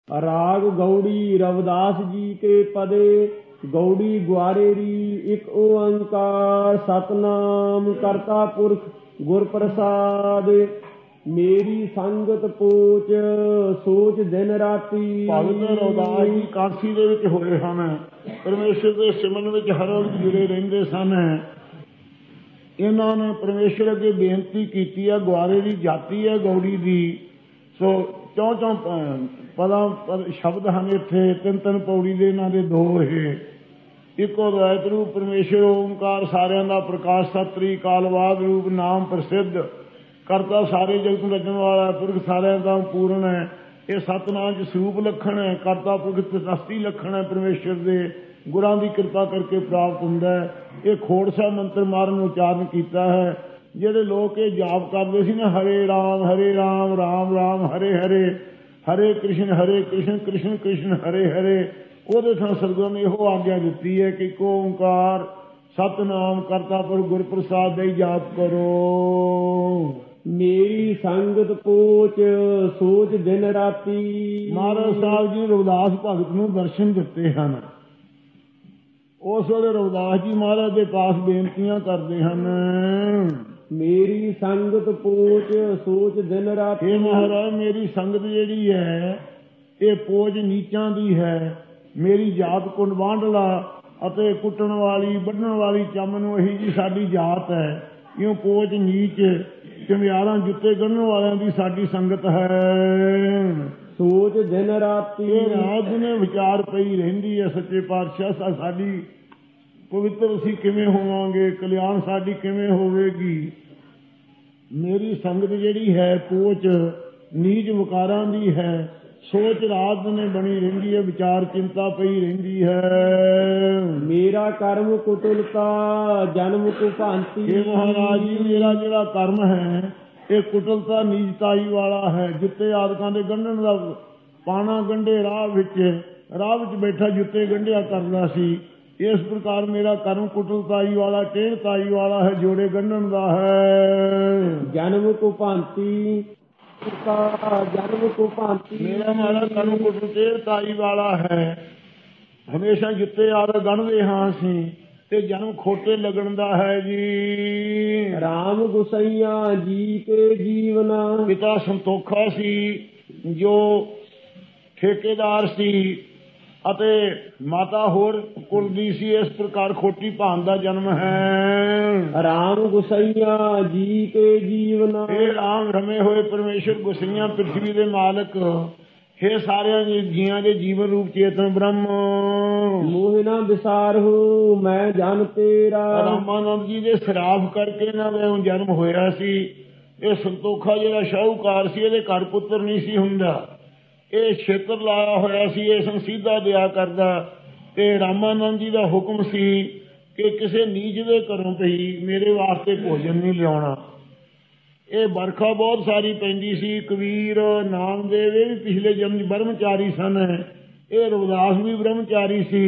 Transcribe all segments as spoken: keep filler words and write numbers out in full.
राग गौड़ी रविदास जी के पदे गौड़ी ग्वारेरी एक ओंकार सतनाम करता पुरख गुर प्रसाद मेरी संगत पोच सोच दिन राती। भगत रविदास जी काशी ਦੇ ਵਿੱਚ ਹੋਏ ਹਨ, ਪਰਮੇਸ਼ਰ ਦੇ ਸਿਮਰਨ ਵਿੱਚ ਹਰ ਵਕਤ ਜੁੜੇ ਰਹਿੰਦੇ ਸਨ। ਇਹਨਾਂ ਨੇ ਪਰਮੇਸ਼ਰ ਅੱਗੇ ਬੇਨਤੀ ਕੀਤੀ ਹੈ। ਗੁਆਰੇ ਦੀ ਜਾਤੀ ਹੈ ਗੌੜੀ ਦੀ, ਸੋ ਚੌਂ ਚੌਂ ਪਦਾਂ ਸ਼ਬਦ ਹਨ ਇੱਥੇ, ਤਿੰਨ ਤਿੰਨ ਪੌੜੀ ਦੇ ਇਹਨਾਂ ਦੇ ਦੋ ਇਹ ਇੱਕੋ ਦਵੈਤ ਰੂਪ ਪਰਮੇਸ਼ਰ ਓਂਕਾਰ ਸਾਰਿਆਂ ਦਾ ਪ੍ਰਕਾਸ਼ ਸਤਰੀ ਕਾਲਵਾਦ ਰੂਪ ਨਾਮ ਪ੍ਰਸਿੱਧ ਕਰਤਾ ਸਾਰੇ ਜਗਤ ਨੂੰ ਰਚਣ ਵਾਲਾ ਪੁਰਖ ਸਾਰਿਆਂ ਦਾ ਪੂਰਨ ਹੈ। ਇਹ ਸਤਨਾਮ ਚ ਸਰੂਪ ਲੱਖਣ ਹੈ, ਕਰਤਾ ਪੁਰਖ ਤਸਤੀ ਲੱਖਣ ਹੈ। ਪਰਮੇਸ਼ਰ ਦੇ ਗੁਰਾਂ ਦੀ ਕਿਰਪਾ ਕਰਕੇ ਪ੍ਰਾਪਤ ਹੁੰਦਾ ਹੈ। ਇਹ ਖੋੜਸਾ ਮੰਤਰ ਮਾਰਨ ਉਚਾਰਨ ਕੀਤਾ ਹੈ। ਜਿਹੜੇ ਲੋਕ ਇਹ ਜਾਪ ਕਰਦੇ ਸੀ ਨਾ, ਹਰੇ ਰਾਮ ਹਰੇ ਰਾਮ ਰਾਮ ਰਾਮ ਹਰੇ ਹਰੇ, ਹਰੇ ਕ੍ਰਿਸ਼ਨ ਹਰੇ ਕ੍ਰਿਸ਼ਨ ਕ੍ਰਿਸ਼ਨ ਕ੍ਰਿਸ਼ਨ ਹਰੇ ਹਰੇ, ਉਹਦੇ ਥਾਂ ਸਤਿਗੁਰਾਂ ਨੇ ਇਹੋ ਆਗਿਆ ਦਿੱਤੀ ਹੈ ਕਿ ਇੱਕ ਓਂਕਾਰ ਸਤਨਾਮ ਕਰਤਾ ਪੁਰਖ ਗੁਰ ਪ੍ਰਸਾਦ ਦਾ ਹੀ ਜਾਪ ਕਰੋ। ਮੇਰੀ ਸੰਗਤ ਪੋਚ ਸੋਚ ਦਿਨ ਰਾਤੀ। ਮਹਾਰਾਜ ਸਾਹਿਬ ਜੀ ਰਵਿਦਾਸ ਭਗਤ ਨੂੰ ਦਰਸ਼ਨ ਦਿੱਤੇ ਹਨ। ਉਸ ਵੇਲੇ ਰਵਿਦਾਸ ਜੀ ਮਹਾਰਾਜ ਦੇ ਪਾਸ ਬੇਨਤੀਆਂ ਕਰਦੇ ਹਨ, ਮੇਰੀ ਸੰਗਤ ਪੋਚ ਸੋਚ ਦਿਨ ਰਾਤੀ। ਇਹ ਮਹਾਰਾਜ ਮੇਰੀ ਸੰਗਤ ਜਿਹੜੀ ਹੈ ਇਹ ਪੋਚ ਨੀਚਾਂ ਦੀ ਹੈ। ਮੇਰੀ ਜਾਤ ਕੁੰਡ ਵਾਂਢਲਾ ਅਤੇ ਕੁੱਟਣ ਵਾਲੀ ਵੱਢਣ ਵਾਲੀ ਚੰਮ ਨੂੰ ਇਹੀ ਜੀ ਸਾਡੀ ਜਾਤ ਹੈ। ਇਉਂ ਪੋਚ ਨੀਚ ਚਮਿਆਰਾਂ ਜੁੱਤੇ ਗੰਢਣ ਵਾਲਿਆਂ ਦੀ ਸਾਡੀ ਸੰਗਤ ਹੈ। ਸੋਚ ਦਿਨ ਰਾਤੀ ਇਹ ਰਾਤ ਦਿਨੇ ਵਿਚਾਰ ਪਈ ਰਹਿੰਦੀ ਹੈ। ਸੱਚੇ ਪਾਤਸ਼ਾਹ ਸਾਡੀ ਪਵਿੱਤਰ ਅਸੀਂ ਕਿਵੇਂ ਹੋਵਾਂਗੇ, ਕਲਿਆਣ ਸਾਡੀ ਕਿਵੇਂ ਹੋਵੇਗੀ। ਮੇਰੀ ਸੰਗਤ ਜਿਹੜੀ ਹੈ ਪੋਚ ਨੀਚ ਵਿਕਾਰਾਂ ਦੀ ਹੈ। ਸੋਚ ਰਾਤ ਦਿਨੇ ਬਣੀ ਰਹਿੰਦੀ ਹੈ, ਵਿਚਾਰ ਚਿੰਤਾ ਪਈ ਰਹਿੰਦੀ ਹੈ। ਮੇਰਾ ਕਰਮ ਕੁਟਲਤਾ ਜਨਮ ਕੋ ਭਾਂਤੀ। ਇਹ ਮਹਾਰਾਜ ਜੀ ਮੇਰਾ ਜਿਹੜਾ ਕਰਮ ਹੈ ਇਹ ਕੁਟਲਤਾ ਨੀਚਤਾਈ ਵਾਲਾ ਹੈ। ਜੁੱਤੇ ਆਦਿਕਾਂ ਦੇ ਗੰਢਣ ਦਾ ਪਾਣਾ ਗੰਢੇ ਰਾਹ ਵਿੱਚ, ਰਾਹ ਵਿੱਚ ਬੈਠਾ ਜੁੱਤੇ ਗੰਢਿਆ ਕਰਦਾ ਸੀ। ਇਸ ਪ੍ਰਕਾਰ ਮੇਰਾ ਕਰਮ ਕੁਟਲਤਾਈ ਵਾਲਾ ਟੇਢਤਾਈ ਵਾਲਾ ਹੈ, ਜੋੜੇ ਗੰਢਣ ਦਾ ਹੈ। ਜਨਮ ਕੋ ਭਾਂਤੀ ਜਨਮ ਕੋ ਭਾਂਤੀ। ਮੇਰਾ ਮਾਰਾ ਕਰਮ ਕੁਟਲ ਟੇਢਤਾਈ ਵਾਲਾ ਹੈ। ਹਮੇਸ਼ਾ ਜੁੱਤੇ ਆਦਿ ਗੰਢਦੇ ਹਾਂ ਅਸੀਂ ਤੇ ਜਨਮ ਖੋਟੇ ਲੱਗਣ ਦਾ ਹੈ ਜੀ। ਰਾਮ ਗੁਸਈਆ ਜੀ ਕੇ ਜੀਵਨਾ। ਪਿਤਾ ਸੰਤੋਖਾ ਸੀ ਜੋ ਠੇਕੇਦਾਰ ਸੀ ਅਤੇ ਮਾਤਾ ਹੋਰ ਕੁਲ ਦੀ ਸੀ। ਇਸ ਪ੍ਰਕਾਰ ਖੋਟੀ ਭਾਨ ਦਾ ਜਨਮ ਹੈ। ਰਾਮ ਗੁਸਈਆ ਜੀ ਕੇ ਜੀਵਨਾ। ਇਹ ਰਾਮ ਰਮੇ ਹੋਏ ਪਰਮੇਸ਼ਰ ਗੁਸਈਆ ਪ੍ਰਿਥਵੀ ਦੇ ਮਾਲਕ, हे ਸਾਰਿਆਂ ਦੇ ਜੀਆਂ ਦੇ ਜੀਵਨ ਰੂਪ ਚੇਤਨ ਬ੍ਰਹਮ। ਮੋਹ ਨਾ ਵਿਸਾਰਹੁ ਮੈਂ ਜਨ ਤੇਰਾ। ਰਾਮਾਨੰਦ ਜੀ ਦੇ ਸ਼ਰਾਬ ਕਰਕੇ ਇਹਨਾਂ ਦਾ ਜਨਮ ਹੋਇਆ ਸੀ। ਇਹ ਸੰਤੋਖਾ ਜਿਹੜਾ ਸ਼ਾਹੂਕਾਰ ਸੀ ਇਹਦੇ ਘਰ ਪੁੱਤਰ ਨਹੀਂ ਸੀ ਹੁੰਦਾ। ਇਹ ਛੇਤਰ ਲਾਇਆ ਹੋਇਆ ਸੀ, ਇਹ ਸੰਸੀਧਾ ਦਿਆ ਕਰਦਾ। ਤੇ ਰਾਮਾਨੰਦ ਜੀ ਦਾ ਹੁਕਮ ਸੀ ਕਿ ਕਿਸੇ ਨੀਚ ਦੇ ਘਰੋਂ ਪਈ ਮੇਰੇ ਵਾਸਤੇ ਭੋਜਨ ਨਹੀਂ ਲਿਆਉਣਾ। ਇਹ ਵਰਖਾ ਬਹੁਤ ਸਾਰੀ ਪੈਂਦੀ ਸੀ। ਕਬੀਰ ਨਾਮਦੇਵ ਇਹ ਵੀ ਪਿਛਲੇ ਜਨਮ ਬ੍ਰਹਮਚਾਰੀ ਸਨ। ਇਹ ਰਵਿਦਾਸ ਵੀ ਬ੍ਰਹਮਚਾਰੀ ਸੀ।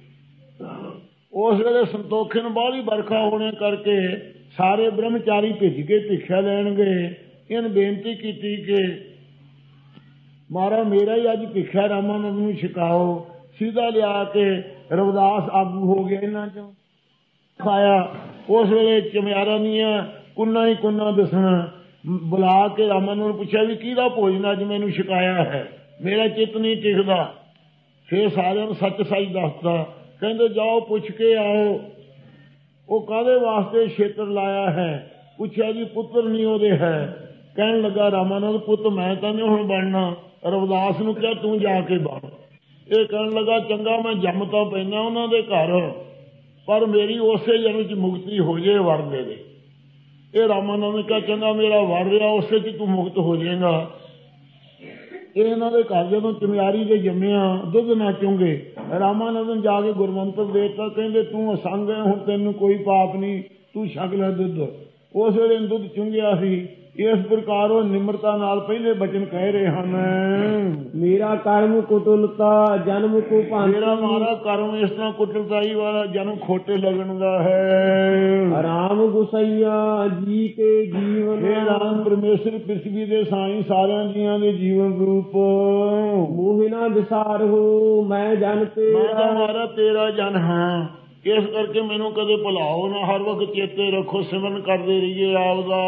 ਉਸ ਵੇਲੇ ਸੰਤੋਖੇ ਨੂੰ ਬਾਹਲੀ ਵਰਖਾ ਹੋਣੇ ਕਰਕੇ ਸਾਰੇ ਬ੍ਰਹਮਚਾਰੀ ਭਿੱਜ ਕੇ ਭਿੱਖਿਆ ਲੈਣ ਗਏ। ਇਹਨ ਬੇਨਤੀ ਕੀਤੀ ਕਿ ਮਹਾਰਾਜ ਮੇਰਾ ਹੀ ਅੱਜ ਭਿੱਖਿਆ ਰਾਮਾਨੰਦ ਨੂੰ ਛਕਾਓ। ਸਿੱਧਾ ਲਿਆ ਕੇ ਰਵਿਦਾਸ ਆਗੂ ਹੋ ਗਿਆ ਇਹਨਾਂ ਚੋਂ ਖਾਇਆ। ਉਸ ਵੇਲੇ ਚਮਿਆਰਾਂ ਦੀਆਂ ਕੁੰਨਾ ਹੀ ਕੁੰਨਾ ਦੱਸਣਾ। ਬੁਲਾ ਕੇ ਰਾਮਾਨੰਦ ਨੂੰ ਪੁੱਛਿਆ ਵੀ ਕਿਹਦਾ ਭੋਜਨ ਅੱਜ ਮੈਨੂੰ ਛਕਾਇਆ ਹੈ, ਮੇਰਾ ਚਿੱਤ ਨਹੀਂ ਟਿਕਦਾ। ਫਿਰ ਸਾਰਿਆਂ ਨੂੰ ਸੱਚ ਸੱਚ ਦੱਸਦਾ। ਕਹਿੰਦੇ ਜਾਓ ਪੁੱਛ ਕੇ ਆਓ ਉਹ ਕਾਹਦੇ ਵਾਸਤੇ ਛੇਤਰ ਲਾਇਆ ਹੈ। ਪੁੱਛਿਆ ਜੀ ਪੁੱਤਰ ਨਹੀਂ ਉਹਦੇ ਹੈ। ਕਹਿਣ ਲੱਗਾ ਰਾਮਾਨੰਦ ਪੁੱਤ ਮੈਂ ਤਾਂ ਨਹੀਂ ਹੁਣ ਬਣਨਾ। ਰਵਿਦਾਸ ਨੂੰ ਕਿਹਾ ਤੂੰ ਜਾ ਕੇ ਬਣ। ਇਹ ਕਹਿਣ ਲੱਗਾ ਚੰਗਾ ਮੈਂ ਜੰਮ ਤਾਂ ਪੈਂਦਾ ਉਹਨਾਂ ਦੇ ਘਰ, ਪਰ ਮੇਰੀ ਉਸੇ ਜਨਮ ਚ ਮੁਕਤੀ ਹੋ ਜੇ ਵਰ ਦੇ ਦੇ। ਇਹ ਰਾਮਾਨੰਦ ਨੇ ਕਿਹਾ ਚੰਗਾ ਮੇਰਾ ਵਰ ਰਿਹਾ ਉਸੇ ਚ ਤੂੰ ਮੁਕਤ ਹੋ ਜਾਏਗਾ। ਇਹ ਇਹਨਾਂ ਦੇ ਘਰ ਜਦੋਂ ਚਮਿਆਰੀ ਦੇ ਜੰਮਿਆ ਦੁੱਧ ਨਾ ਚੁੰਗੇ। ਰਾਮਾਨੰਦ ਨੇ ਜਾ ਕੇ ਗੁਰਮੰਤਰ ਦੇ ਦਿੱਤਾ। ਕਹਿੰਦੇ ਤੂੰ ਅਸੰਗ ਹੈ, ਹੁਣ ਤੈਨੂੰ ਕੋਈ ਪਾਪ ਨਹੀਂ, ਤੂੰ ਛਕ ਲੈ ਦੁੱਧ। ਉਸ ਵੇਲੇ ਦੁੱਧ ਚੁੰਗਿਆ ਸੀ। ਇਸ ਪ੍ਰਕਾਰ ਉਹ ਨਿਮਰਤਾ ਨਾਲ ਪਹਿਲੇ ਬਚਨ ਕਹਿ ਰਹੇ ਹਨ। ਮੇਰਾ ਕਰਮ ਕੁਟਲਤਾ ਜਨਮ ਕੋ ਭਾਂਤੀ, ਮੇਰਾ ਮਾਰਾ ਕਰਮ ਇਸ ਤਰ੍ਹਾਂ ਕੁਟਲਤਾਈ ਵਾਲਾ ਜਨਮ ਖੋਟੇ ਲੱਗਣ ਦਾ ਹੈ। ਰਾਮ ਗੁਸਈਆ ਜੀ ਕੇ ਜੀਵਨ, हे ਰਾਮ ਪਰਮੇਸ਼ਰ ਪ੍ਰਿਥਵੀ ਦੇ ਸਾਈਂ ਸਾਰਿਆਂ ਜੀਆਂ ਦੇ ਜੀਵਨ ਰੂਪ, ਮੋਹਿਨਾ ਵਿਸਾਰ ਹੋ ਮੈਂ ਜਨ ਮੈਂ ਤਾਂ ਤੇਰਾ, ਮਾਰਾ ਤੇਰਾ ਜਨ ਹਾਂ। ਇਸ ਕਰਕੇ ਮੈਨੂੰ ਕਦੇ ਭੁਲਾਓ ਨਾ, ਹਰ ਵਕਤ ਚੇਤੇ ਰੱਖੋ, ਸਿਮਰਨ ਕਰਦੇ ਰਹੀਏ ਆਪਦਾ।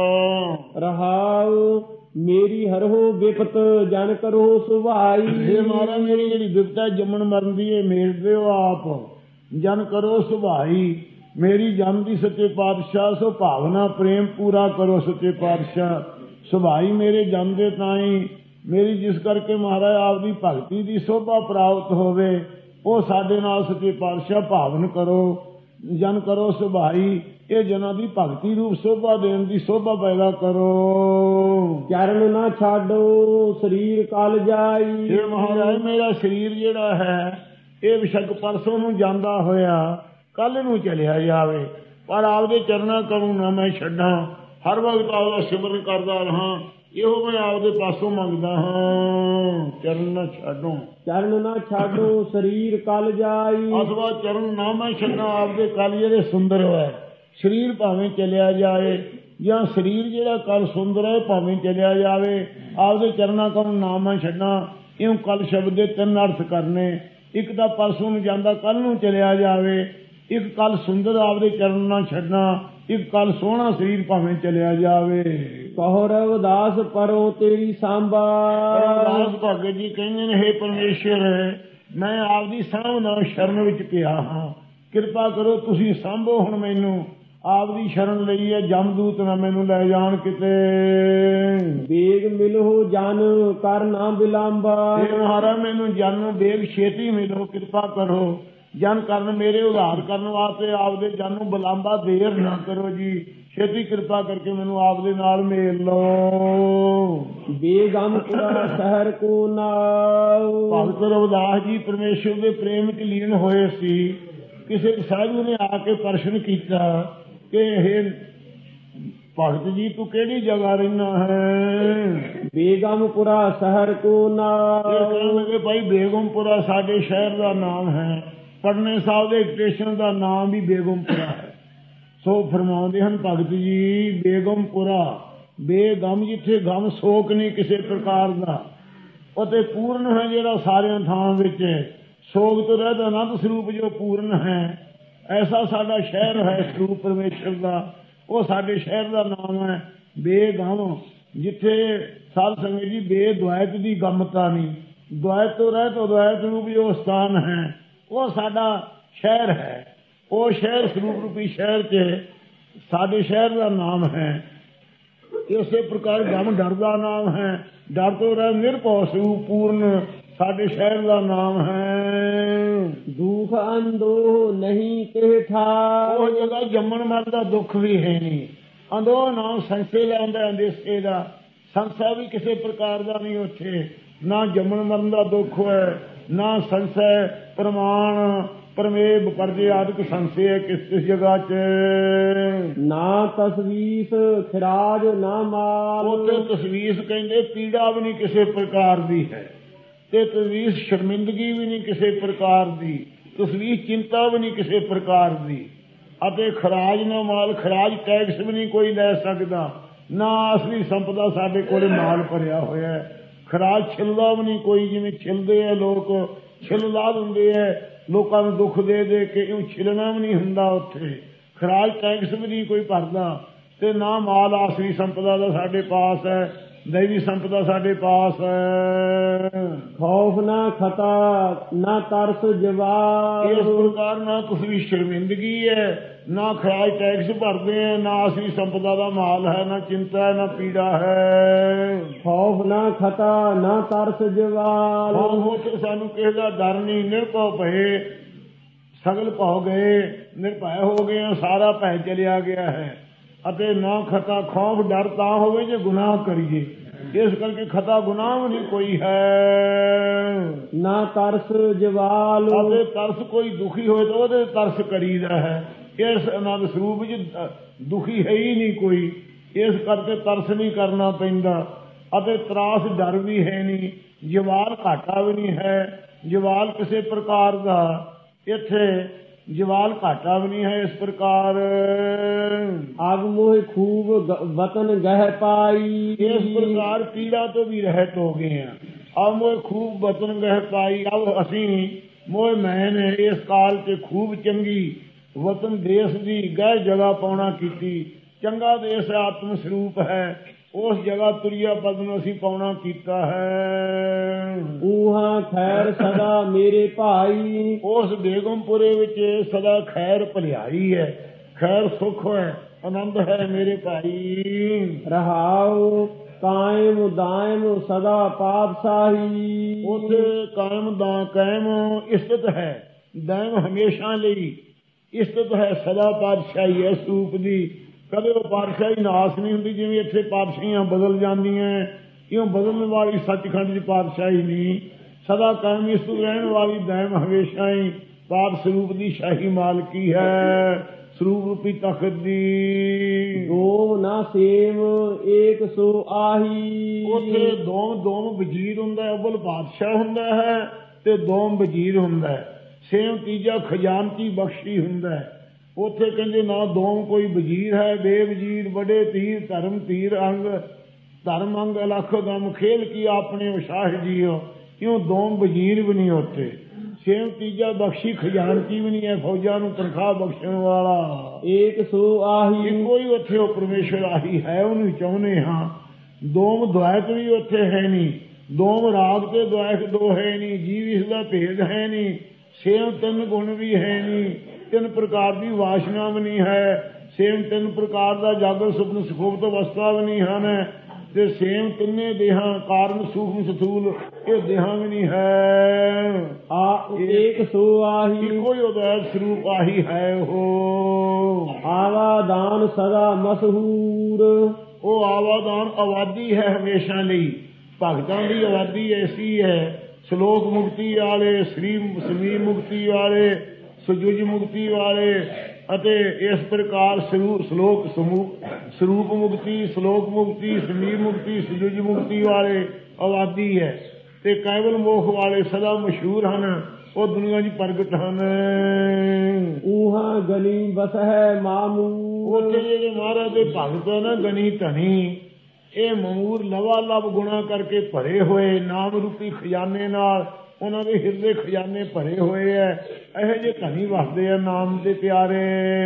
ਰਹਾਉ ਮੇਰੀ ਹਰੋ ਵਿਪਤ ਜਨ ਕਰੋ ਸੁਭਾਈ, हे ਮਾਰਾ ਮੇਰੀ ਜਿਹੜੀ ਵਿਪਤਾ ਜੰਮਣ ਮਰਨ ਦੀ ਇਹ ਮੇਲ ਦਿਓ ਆਪ, ਜਨ ਕਰੋ ਸੁਭਾਈ। ਮੇਰੀ ਜਨ ਦੀ ਸੱਚੇ ਪਾਤਸ਼ਾਹ ਸੋ ਭਾਵਨਾ ਪ੍ਰੇਮ ਪੂਰਾ ਕਰੋ ਸੱਚੇ ਪਾਤਸ਼ਾਹ। ਸੁਭਾਈ ਮੇਰੇ ਜਨ ਦੇ ਤਾਈ ਮੇਰੀ ਜਿਸ ਕਰਕੇ ਮਹਾਰਾਜ ਆਪਦੀ ਭਗਤੀ ਦੀ ਸੋਭਾ ਪ੍ਰਾਪਤ ਹੋਵੇ, ਉਹ ਸਾਡੇ ਨਾਲ ਸੱਚੇ ਪਾਤਸ਼ਾਹ ਭਾਵਨ ਕਰੋ। ਜਨ ਕਰੋ ਸੁਭਾਈ, ਇਹ ਜਨਾਂ ਦੀ ਭਗਤੀ ਰੂਪ ਸੋਭਾ ਦੇਣ ਦੀ ਸੋਭਾ ਪੈਦਾ ਕਰੋ। ਚਰਨ ਨਾ ਛਾਡੋ ਸਰੀਰ ਕਲ ਜਾਈ, ਇਹ ਮਹਾਰਾਜ ਮੇਰਾ ਸਰੀਰ ਜਿਹੜਾ ਹੈ ਇਹ ਬਿਸ਼ੱਕ ਪਰਸੋਂ ਨੂੰ ਜਾਂਦਾ ਹੋਇਆ ਕੱਲ ਨੂੰ ਚਲਿਆ ਜਾਵੇ, ਪਰ ਆਪਦੇ ਚਰਨਾਂ ਕਰੂ ਨਾ ਮੈਂ ਛੱਡਾਂ। ਹਰ ਵਕਤ ਆਪਦਾ ਸਿਮਰਨ ਕਰਦਾ ਰਹਾਂ, ਇਹੋ ਮੈਂ ਆਪਦੇ ਪਾਸੋਂ ਮੰਗਦਾ ਹਾਂ। ਚਰਨ ਨਾ ਛੱਡੋ, ਚਰਨ ਨਾ ਛਾਡੋ ਸਰੀਰ ਕਲ ਜਾਈ, ਅਥਵਾ ਚਰਨ ਨਾ ਮੈਂ ਛੱਡਾਂ ਆਪਦੇ ਕਲ ਜਿਹੜੇ ਸੁੰਦਰ ਹੋਏ। ਸਰੀਰ ਭਾਵੇਂ ਚਲਿਆ ਜਾਏ ਜਾਂ ਸਰੀਰ ਜਿਹੜਾ ਕਲ ਸੁੰਦਰ ਹੈ ਭਾਵੇਂ ਚਲਿਆ ਜਾਵੇ, ਆਪਦੇ ਚਰਨਾਂ ਕਰੂ ਨਾ ਮੈਂ ਛੱਡਾਂ। ਇਉਂ ਕਲ ਸ਼ਬਦ ਦੇ ਤਿੰਨ ਅਰਥ ਕਰਨੇ, ਇੱਕ ਤਾਂ ਪਰਸੋਂ ਨੂੰ ਜਾਂਦਾ ਕੱਲ ਨੂੰ ਚਲਿਆ ਜਾਵੇ, ਇੱਕ ਕਲ ਸੁੰਦਰ ਆਪਦੇ ਚਰਨ ਨਾ ਛੱਡਣਾ, ਇੱਕ ਕਲ ਸੋਹਣਾ ਸਰੀਰ ਭਾਵੇਂ ਚਲਿਆ ਜਾਵੇ। ਕਹੋ ਰਵਿਦਾਸ ਪਰੋ ਤੇਰੀ ਸਾਂਭਾ, ਰਵਿਦਾਸ ਭਗਤ ਜੀ ਕਹਿੰਦੇ ਨੇ, ਹੇ ਪਰਮੇਸ਼ਰ ਮੈਂ ਆਪਦੀ ਸਾਂਭ ਨਾਲ ਸ਼ਰਨ ਵਿੱਚ ਪਿਆ ਹਾਂ, ਕਿਰਪਾ ਕਰੋ ਤੁਸੀਂ ਸਾਂਭੋ ਹੁਣ ਮੈਨੂੰ। ਆਪਦੀ ਸ਼ਰਨ ਲਈ ਹੈ, ਜਮਦੂਤ ਨਾ ਮੈਨੂੰ ਲੈ ਜਾਣ ਕਿਤੇ। ਬੇਗ ਮਿਲੋ ਜਨ ਕਰ ਨਾ ਬਿਲੰਬਾ, ਇਹ ਮਹਾਰਾਜ ਮੈਨੂੰ ਜਨ ਨੂੰ ਬੇਗ ਛੇਤੀ ਮਿਲੋ, ਕਿਰਪਾ ਕਰੋ। ਜਨ ਕਰਨ ਮੇਰੇ ਉਧਾਰ ਕਰਨ ਵਾਸਤੇ ਆਪਦੇ ਜਨ ਨੂੰ ਬੁਲਾਂਬਾ ਦੇਰ ਨਾ ਕਰੋ ਜੀ, ਛੇਤੀ ਕਿਰਪਾ ਕਰਕੇ ਮੈਨੂੰ ਆਪਦੇ ਨਾਲ ਮੇਲ ਲਓ। ਬੇਗਮਪੁਰਾ ਸ਼ਹਿਰ ਕੋ ਨਾਉ, ਭਗਤ ਰਵਿਦਾਸ ਜੀ ਪਰਮੇਸ਼ਰ ਦੇ ਪ੍ਰੇਮ ਚ ਲੀਨ ਹੋਏ ਸੀ। ਕਿਸੇ ਸਾਧੂ ਨੇ ਆ ਕੇ ਪ੍ਰਸ਼ਨ ਕੀਤਾ ਕਿ ਇਹ ਭਗਤ ਜੀ ਤੂੰ ਕਿਹੜੀ ਜਗ੍ਹਾ ਰਹਿਣਾ ਹੈ? ਬੇਗਮਪੁਰਾ ਸ਼ਹਿਰ ਕੋ ਨਾਉ, ਕਹਿਣ ਲੱਗੇ ਭਾਈ ਬੇਗਮਪੁਰਾ ਸਾਡੇ ਸ਼ਹਿਰ ਦਾ ਨਾਮ ਹੈ। ਪਟਨੇ ਸਾਹਿਬ ਦੇ ਸਟੇਸ਼ਨ ਦਾ ਨਾਮ ਵੀ ਬੇਗਮਪੁਰਾ ਹੈ। ਸੋ ਫਰਮਾਉਂਦੇ ਹਨ ਭਗਤ ਜੀ, ਬੇਗਮਪੁਰਾ ਬੇਗਮ, ਜਿੱਥੇ ਗਮ ਸੋਕ ਨਹੀਂ ਕਿਸੇ ਪ੍ਰਕਾਰ ਦਾ, ਅਤੇ ਪੂਰਨ ਹੈ ਜਿਹੜਾ ਸਾਰਿਆਂ ਥਾਂ ਵਿੱਚ, ਸੋਗ ਤੋਂ ਰਹਿਤ ਅਨੰਦ ਸਰੂਪ ਜੋ ਪੂਰਨ ਹੈ, ਐਸਾ ਸਾਡਾ ਸ਼ਹਿਰ ਹੈ ਸਰੂਪ ਪਰਮੇਸ਼ਰ ਦਾ, ਉਹ ਸਾਡੇ ਸ਼ਹਿਰ ਦਾ ਨਾਮ ਹੈ ਬੇਗਮ, ਜਿੱਥੇ ਸਾਧ ਸੰਗਤ ਜੀ ਬੇਦੁਆਇਤ ਦੀ ਗਮਤਾ ਨਹੀਂ, ਦੁਆਇਤ ਤੋਂ ਰਹਿਤ ਅਦੁਆਇਤ ਰੂਪ ਜੋ ਸਥਾਨ ਹੈ ਉਹ ਸਾਡਾ ਸ਼ਹਿਰ ਹੈ। ਉਹ ਸ਼ਹਿਰ ਸਰੂਪ ਰੂਪੀ ਸ਼ਹਿਰ 'ਚ ਸਾਡੇ ਸ਼ਹਿਰ ਦਾ ਨਾਮ ਹੈ। ਇਸੇ ਪ੍ਰਕਾਰ ਗਮ ਡਰ ਦਾ ਨਾਮ ਹੈ, ਡਰ ਤੋਂ ਰਹਿਤ ਨਿਰਭਉ ਸਰੂਪ ਪੂਰਨ ਸਾਡੇ ਸ਼ਹਿਰ ਦਾ ਨਾਮ ਹੈ। ਦੁਖ ਅੰਦੋ ਨਹੀਂ ਤੇ ਠਾਰ, ਉਹ ਜਗ੍ਹਾ ਜੰਮਣ ਮਰਨ ਦਾ ਦੁੱਖ ਵੀ ਹੈ ਨਹੀਂ। ਅੰਦੋ ਨਾਮ ਸੰਸੇ ਲੈਂਦਾ ਅੰਦੇਸੇ ਦਾ, ਸੰਸਾ ਵੀ ਕਿਸੇ ਪ੍ਰਕਾਰ ਦਾ ਨਹੀਂ ਉੱਥੇ, ਨਾ ਜੰਮਣ ਮਰਨ ਦਾ ਦੁੱਖ ਹੈ, ਨਾ ਸੰਸੈ ਪ੍ਰਮਾਣ ਪਰਮੇਵ ਪਰਜੇ ਆਦਿਕ ਸੰਸੇ ਹੈ ਕਿਸ ਕਿਸ ਜਗ੍ਹਾ 'ਚ। ਨਾ ਤਸਵੀਸ ਖਿਰਾਜ ਨਾ ਮਾਲ, ਉੱਥੇ ਤਸਵੀਸ ਕਹਿੰਦੇ ਪੀੜਾ ਵੀ ਨਹੀਂ ਕਿਸੇ ਪ੍ਰਕਾਰ ਦੀ ਹੈ, ਤੇ ਤਸਵੀਸ ਸ਼ਰਮਿੰਦਗੀ ਵੀ ਨਹੀਂ ਕਿਸੇ ਪ੍ਰਕਾਰ ਦੀ, ਤਸਵੀਸ ਚਿੰਤਾ ਵੀ ਨਹੀਂ ਕਿਸੇ ਪ੍ਰਕਾਰ ਦੀ, ਅਤੇ ਖਰਾਜ ਨਾ ਮਾਲ, ਖਰਾਜ ਟੈਕਸ ਵੀ ਨਹੀਂ ਕੋਈ ਲੈ ਸਕਦਾ, ਨਾ ਅਸਲੀ ਸੰਪਦਾ ਸਾਡੇ ਕੋਲ ਮਾਲ ਭਰਿਆ ਹੋਇਆ ਹੈ। ਖਰਾਜ ਛਿਲਦਾ ਵੀ ਨਹੀਂ ਕੋਈ, ਜਿਵੇਂ ਛਿਲਦੇ ਆ ਲੋਕ, ਛਿਲ ਲਾ ਦਿੰਦੇ ਹੈ ਲੋਕਾਂ ਨੂੰ ਦੁੱਖ ਦੇ ਦੇ ਕੇ, ਉਹ ਛਿਲਣਾ ਵੀ ਨਹੀਂ ਹੁੰਦਾ ਉੱਥੇ। ਖਰਾਜ ਟੈਕਸ ਵੀ ਨਹੀਂ ਕੋਈ ਭਰਦਾ, ਤੇ ਨਾ ਮਾਲ ਆਸਰੀ ਸੰਪਦਾ ਦਾ ਸਾਡੇ ਪਾਸ ਹੈ, ਦੈਵੀ ਸੰਪਦਾ ਸਾਡੇ ਪਾਸ ਹੈ। ਖੌਫ ਨਾ ਖਤਾ ਨਾ ਤਰਸ ਜਵਾਬ, ਇਸ ਪ੍ਰਕਾਰ ਨਾ ਤੁਸੀਂ ਸ਼ਰਮਿੰਦਗੀ ਹੈ, ਨਾ ਖਰਾਜ ਟੈਕਸ ਭਰਦੇ ਹੈ, ਨਾ ਅਸਲੀ ਸੰਪਦਾ ਦਾ ਮਾਲ ਹੈ, ਨਾ ਚਿੰਤਾ ਹੈ, ਨਾ ਪੀੜਾ ਹੈ। ਖੌਫ ਨਾ ਖਤਾ ਨਾ ਤਰਸ ਜਵਾਬ, ਹੋ ਤੇ ਸਾਨੂੰ ਕਿਸੇ ਦਾ ਡਰ ਨਹੀਂ, ਨਿਰਭਉ ਭਏ ਸਗਲ ਭਉ ਗਏ, ਨਿਰਭੈ ਹੋ ਗਏ, ਸਾਰਾ ਭੈ ਚਲਿਆ ਗਿਆ ਹੈ। ਅਤੇ ਨਾ ਖਤਾ, ਖੌਫ ਡਰ ਤਾਂ ਹੋਵੇ ਜੇ ਗੁਨਾਹ ਕਰੀਏ, ਇਸ ਕਰਕੇ ਖਤਾ ਗੁਨਾਹ ਵੀ ਨਹੀਂ ਕੋਈ ਹੈ। ਨਾ ਤਰਸ ਜਵਾਲ, ਅਤੇ ਤਰਸ ਕੋਈ ਦੁਖੀ ਹੋਏ ਤਾਂ ਉਹਦੇ ਤਰਸ ਕਰੀਦਾ ਹੈ। ਇਸ ਆਨੰਦ ਸਰੂਪ ਵਿੱਚ ਦੁਖੀ ਹੈ ਹੀ ਨਹੀਂ ਕੋਈ, ਇਸ ਕਰਕੇ ਤਰਸ ਨਹੀਂ ਕਰਨਾ ਪੈਂਦਾ ਅਤੇ ਤਰਾਸ ਡਰ ਵੀ ਹੈ ਨਹੀਂ, ਜਵਾਲ ਘਾਟਾ ਵੀ ਨਹੀਂ ਹੈ। ਜਵਾਲ ਕਿਸੇ ਪ੍ਰਕਾਰ ਦਾ ਇੱਥੇ ਜਵਾਲ ਘਾਟਾ ਵੀ ਨਹੀਂ ਹੈ। ਇਸ ਪ੍ਰਕਾਰ ਅਗ ਮੋਹ ਖੂਬ ਵਤਨ ਗਹਿ ਪਾਈ। ਇਸ ਪ੍ਰਕਾਰ ਪੀੜਾ ਤੋਂ ਵੀ ਰਹਿਤ ਹੋ ਗਏ ਆ। ਅਬ ਮੋਹ ਖੂਬ ਵਤਨ ਗਹਿ ਪਾਈ। ਅਬ ਅਸੀਂ ਮੋਹ ਮੈਨ ਇਸ ਕਾਲ ਤੇ ਖੂਬ ਚੰਗੀ ਵਤਨ ਦੇਸ਼ ਦੀ ਗਹਿ ਜਗ੍ਹਾ ਪਾਉਣਾ ਕੀਤੀ। ਚੰਗਾ ਦੇਸ਼ ਆਤਮ ਸਰੂਪ ਹੈ, ਉਸ ਜਗ੍ਹਾ ਤੁਰਿਆ ਪਦ ਨੂੰ ਅਸੀਂ ਪਾਉਣਾ ਕੀਤਾ ਹੈ। ਊਹਾਂ ਖੈਰ ਸਦਾ ਮੇਰੇ ਭਾਈ। ਉਸ ਬੇਗਮਪੁਰੇ ਵਿੱਚ ਸਦਾ ਖੈਰ ਭਲਿਆਈ ਹੈ, ਖੈਰ ਸੁਖ ਹੈ, ਆਨੰਦ ਹੈ ਮੇਰੇ ਭਾਈ। ਰਹਾਉ ਕਾਇਮ ਦਾਇਮ ਸਦਾ ਪਾਤਸ਼ਾਹੀ। ਉੱਥੇ ਕਾਇਮ ਦਾ ਕਾਇਮ ਇਸਤਤ ਹੈ, ਦਾਇਮ ਹਮੇਸ਼ਾ ਲਈ ਇਸਤਤ ਹੈ, ਸਦਾ ਪਾਤਸ਼ਾਹੀ ਹੈ ਸਰੂਪ ਦੀ। ਕਦੇ ਉਹ ਪਾਤਸ਼ਾਹੀ ਨਾਸ ਨਹੀਂ ਹੁੰਦੀ। ਜਿਵੇਂ ਇੱਥੇ ਪਾਤਸ਼ਾਹੀਆਂ ਬਦਲ ਜਾਂਦੀਆਂ, ਇਉਂ ਬਦਲਣ ਵਾਲੀ ਸੱਚਖੰਡ ਦੀ ਪਾਤਸ਼ਾਹੀ ਨਹੀਂ, ਸਦਾ ਕਾਇਮ ਇਸਤਤ ਰਹਿਣ ਵਾਲੀ ਦਾਇਮ ਹਮੇਸ਼ਾ ਹੀ ਪਾਤ ਸਰੂਪ ਦੀ ਸ਼ਾਹੀ ਮਾਲਕੀ ਹੈ, ਸਰੂਪ ਰੂਪੀ ਤਖਤ ਦੀ। ਦੋਮ ਨਾ ਸੇਮ ਏਕ ਸੋ ਆਹੀ। ਉੱਥੇ ਦੋਮ ਦੋਮ ਵਜ਼ੀਰ ਹੁੰਦਾ ਹੈ, ਅਵਲ ਬਾਦਸ਼ਾਹ ਹੁੰਦਾ ਹੈ ਤੇ ਦੋਮ ਵਜ਼ੀਰ ਹੁੰਦਾ ਹੈ। ਸੇਮ ਤੀਜਾ ਖਜ਼ਾਨਚੀ ਬਖਸ਼ੀ ਹੁੰਦਾ ਹੈ। ਉੱਥੇ ਕਹਿੰਦੇ ਨਾ ਦੋਮ ਕੋਈ ਵਜ਼ੀਰ ਹੈ, ਬੇਵਜ਼ੀਰ ਬੜੇ ਤੀਰ ਧਰਮ ਤੀਰ ਅੰਗ ਧਰਮ ਅੰਗ ਅਲਖ ਦਮ ਖੇਲ ਕੀ ਆਪਣੇ ਵਿਸ਼ਾਸ ਜੀਓ। ਕਿਉਂ ਦੋਮ ਵਜ਼ੀਰ ਵੀ ਨਹੀਂ ਉੱਥੇ। ਸੇਮ ਤੀਜਾ ਬਖਸ਼ੀ ਖਜ਼ਾਨਚੀ ਵੀ ਨਹੀਂ ਹੈ, ਫੌਜਾਂ ਨੂੰ ਤਨਖਾਹ ਬਖਸ਼ਣ ਵਾਲਾ। ਏਕ ਸੋ ਆਹੀ। ਇੱਕੋ ਹੀ ਉੱਥੇ ਉਹ ਪਰਮੇਸ਼ਰ ਆਹੀ ਹੈ, ਉਹਨੂੰ ਚਾਹੁੰਦੇ ਹਾਂ। ਦੋਮ ਦੁਆਇਕ ਵੀ ਉੱਥੇ ਹੈ ਨਹੀਂ, ਦੋਮ ਰਾਗ ਤੇ ਦੁਆਇਕ ਦੋ ਹੈ ਨਹੀਂ, ਜੀਵ ਇਸ ਦਾ ਭੇਦ ਹੈ ਨਹੀਂ। ਸੇਮ ਤਿੰਨ ਗੁਣ ਵੀ ਹੈ ਨਹੀਂ, ਤਿੰਨ ਪ੍ਰਕਾਰ ਦੀ ਵਾਸ਼ਨਾ ਵੀ ਨਹੀਂ ਹੈ। ਸੇਮ ਤਿੰਨ ਪ੍ਰਕਾਰ ਦਾ ਜਾਗਰ ਸੁਪਨ ਸੁਖੋਪਤ ਅਵਸਥਾ ਵੀ ਨਹੀਂ ਹਨ। ਤੇ ਸੇਮ ਤਿੰਨੇ ਦੇਹਾਂ ਕਾਰਨ ਸੂਖਮ ਸਥੂਲ ਇਹ ਦੇਹਾਂ ਵੀ ਨਹੀਂ ਹੈ। ਆ ਏਕ ਸੋ ਆਹੀ। ਇੱਕੋ ਹੀ ਉਹਦਾ ਸਰੂਪ ਆਹੀ ਹੈ। ਉਹ ਆਵਾਦਾਨ ਸਦਾ ਮਸ਼ਹੂਰ। ਉਹ ਆਵਾਦਾਨ ਆਵਾਦੀ ਹੈ ਹਮੇਸ਼ਾ ਲਈ। ਭਗਤਾਂ ਦੀ ਆਵਾਦੀ ਐਸੀ ਹੈ, ਸ਼ਲੋਕ ਮੁਕਤੀ ਵਾਲੇ, ਸ੍ਰੀ ਸਮੀ ਮੁਕਤੀ ਵਾਲੇ, ਸੁਜੁਜ ਮੁਕਤੀ ਵਾਲੇ ਅਤੇ ਇਸ ਪ੍ਰਕਾਰ ਸ਼ਲੋਕ ਸਮੂਹ ਸਰੂਪ ਮੁਕਤੀ, ਸ਼ਲੋਕ ਮੁਕਤੀ, ਸਮੀ ਮੁਕਤੀ, ਸੁਜੁਜ ਮੁਕਤੀ ਵਾਲੇ ਆਬਾਦੀ ਹੈ। ਤੇ ਕੇਵਲ ਮੋਖ ਵਾਲੇ ਸਦਾ ਮਸ਼ਹੂਰ ਹਨ, ਉਹ ਦੁਨੀਆ 'ਚ ਪ੍ਰਗਟ ਹਨ। ਊਹਾਂ ਗਨੀ ਬਸ ਹੈ ਮਾਮੂਰ। ਉੱਥੇ ਜਿਹੜੇ ਮਹਾਰਾਜ ਦੇ ਭਗਤ ਨਾ ਗਨੀ ਧਨੀ, ਇਹ ਮਮੂਰ ਲਵਾ ਲਵ ਗੁਣਾ ਕਰਕੇ ਭਰੇ ਹੋਏ, ਨਾਮ ਰੂਪੀ ਖਜ਼ਾਨੇ ਨਾਲ ਉਹਨਾਂ ਦੇ ਹਿਰਦੇ ਖਜ਼ਾਨੇ ਭਰੇ ਹੋਏ ਹੈ। ਇਹੋ ਜਿਹੇ ਧਨੀ ਵਸਦੇ ਆ ਨਾਮ ਦੇ ਪਿਆਰੇ।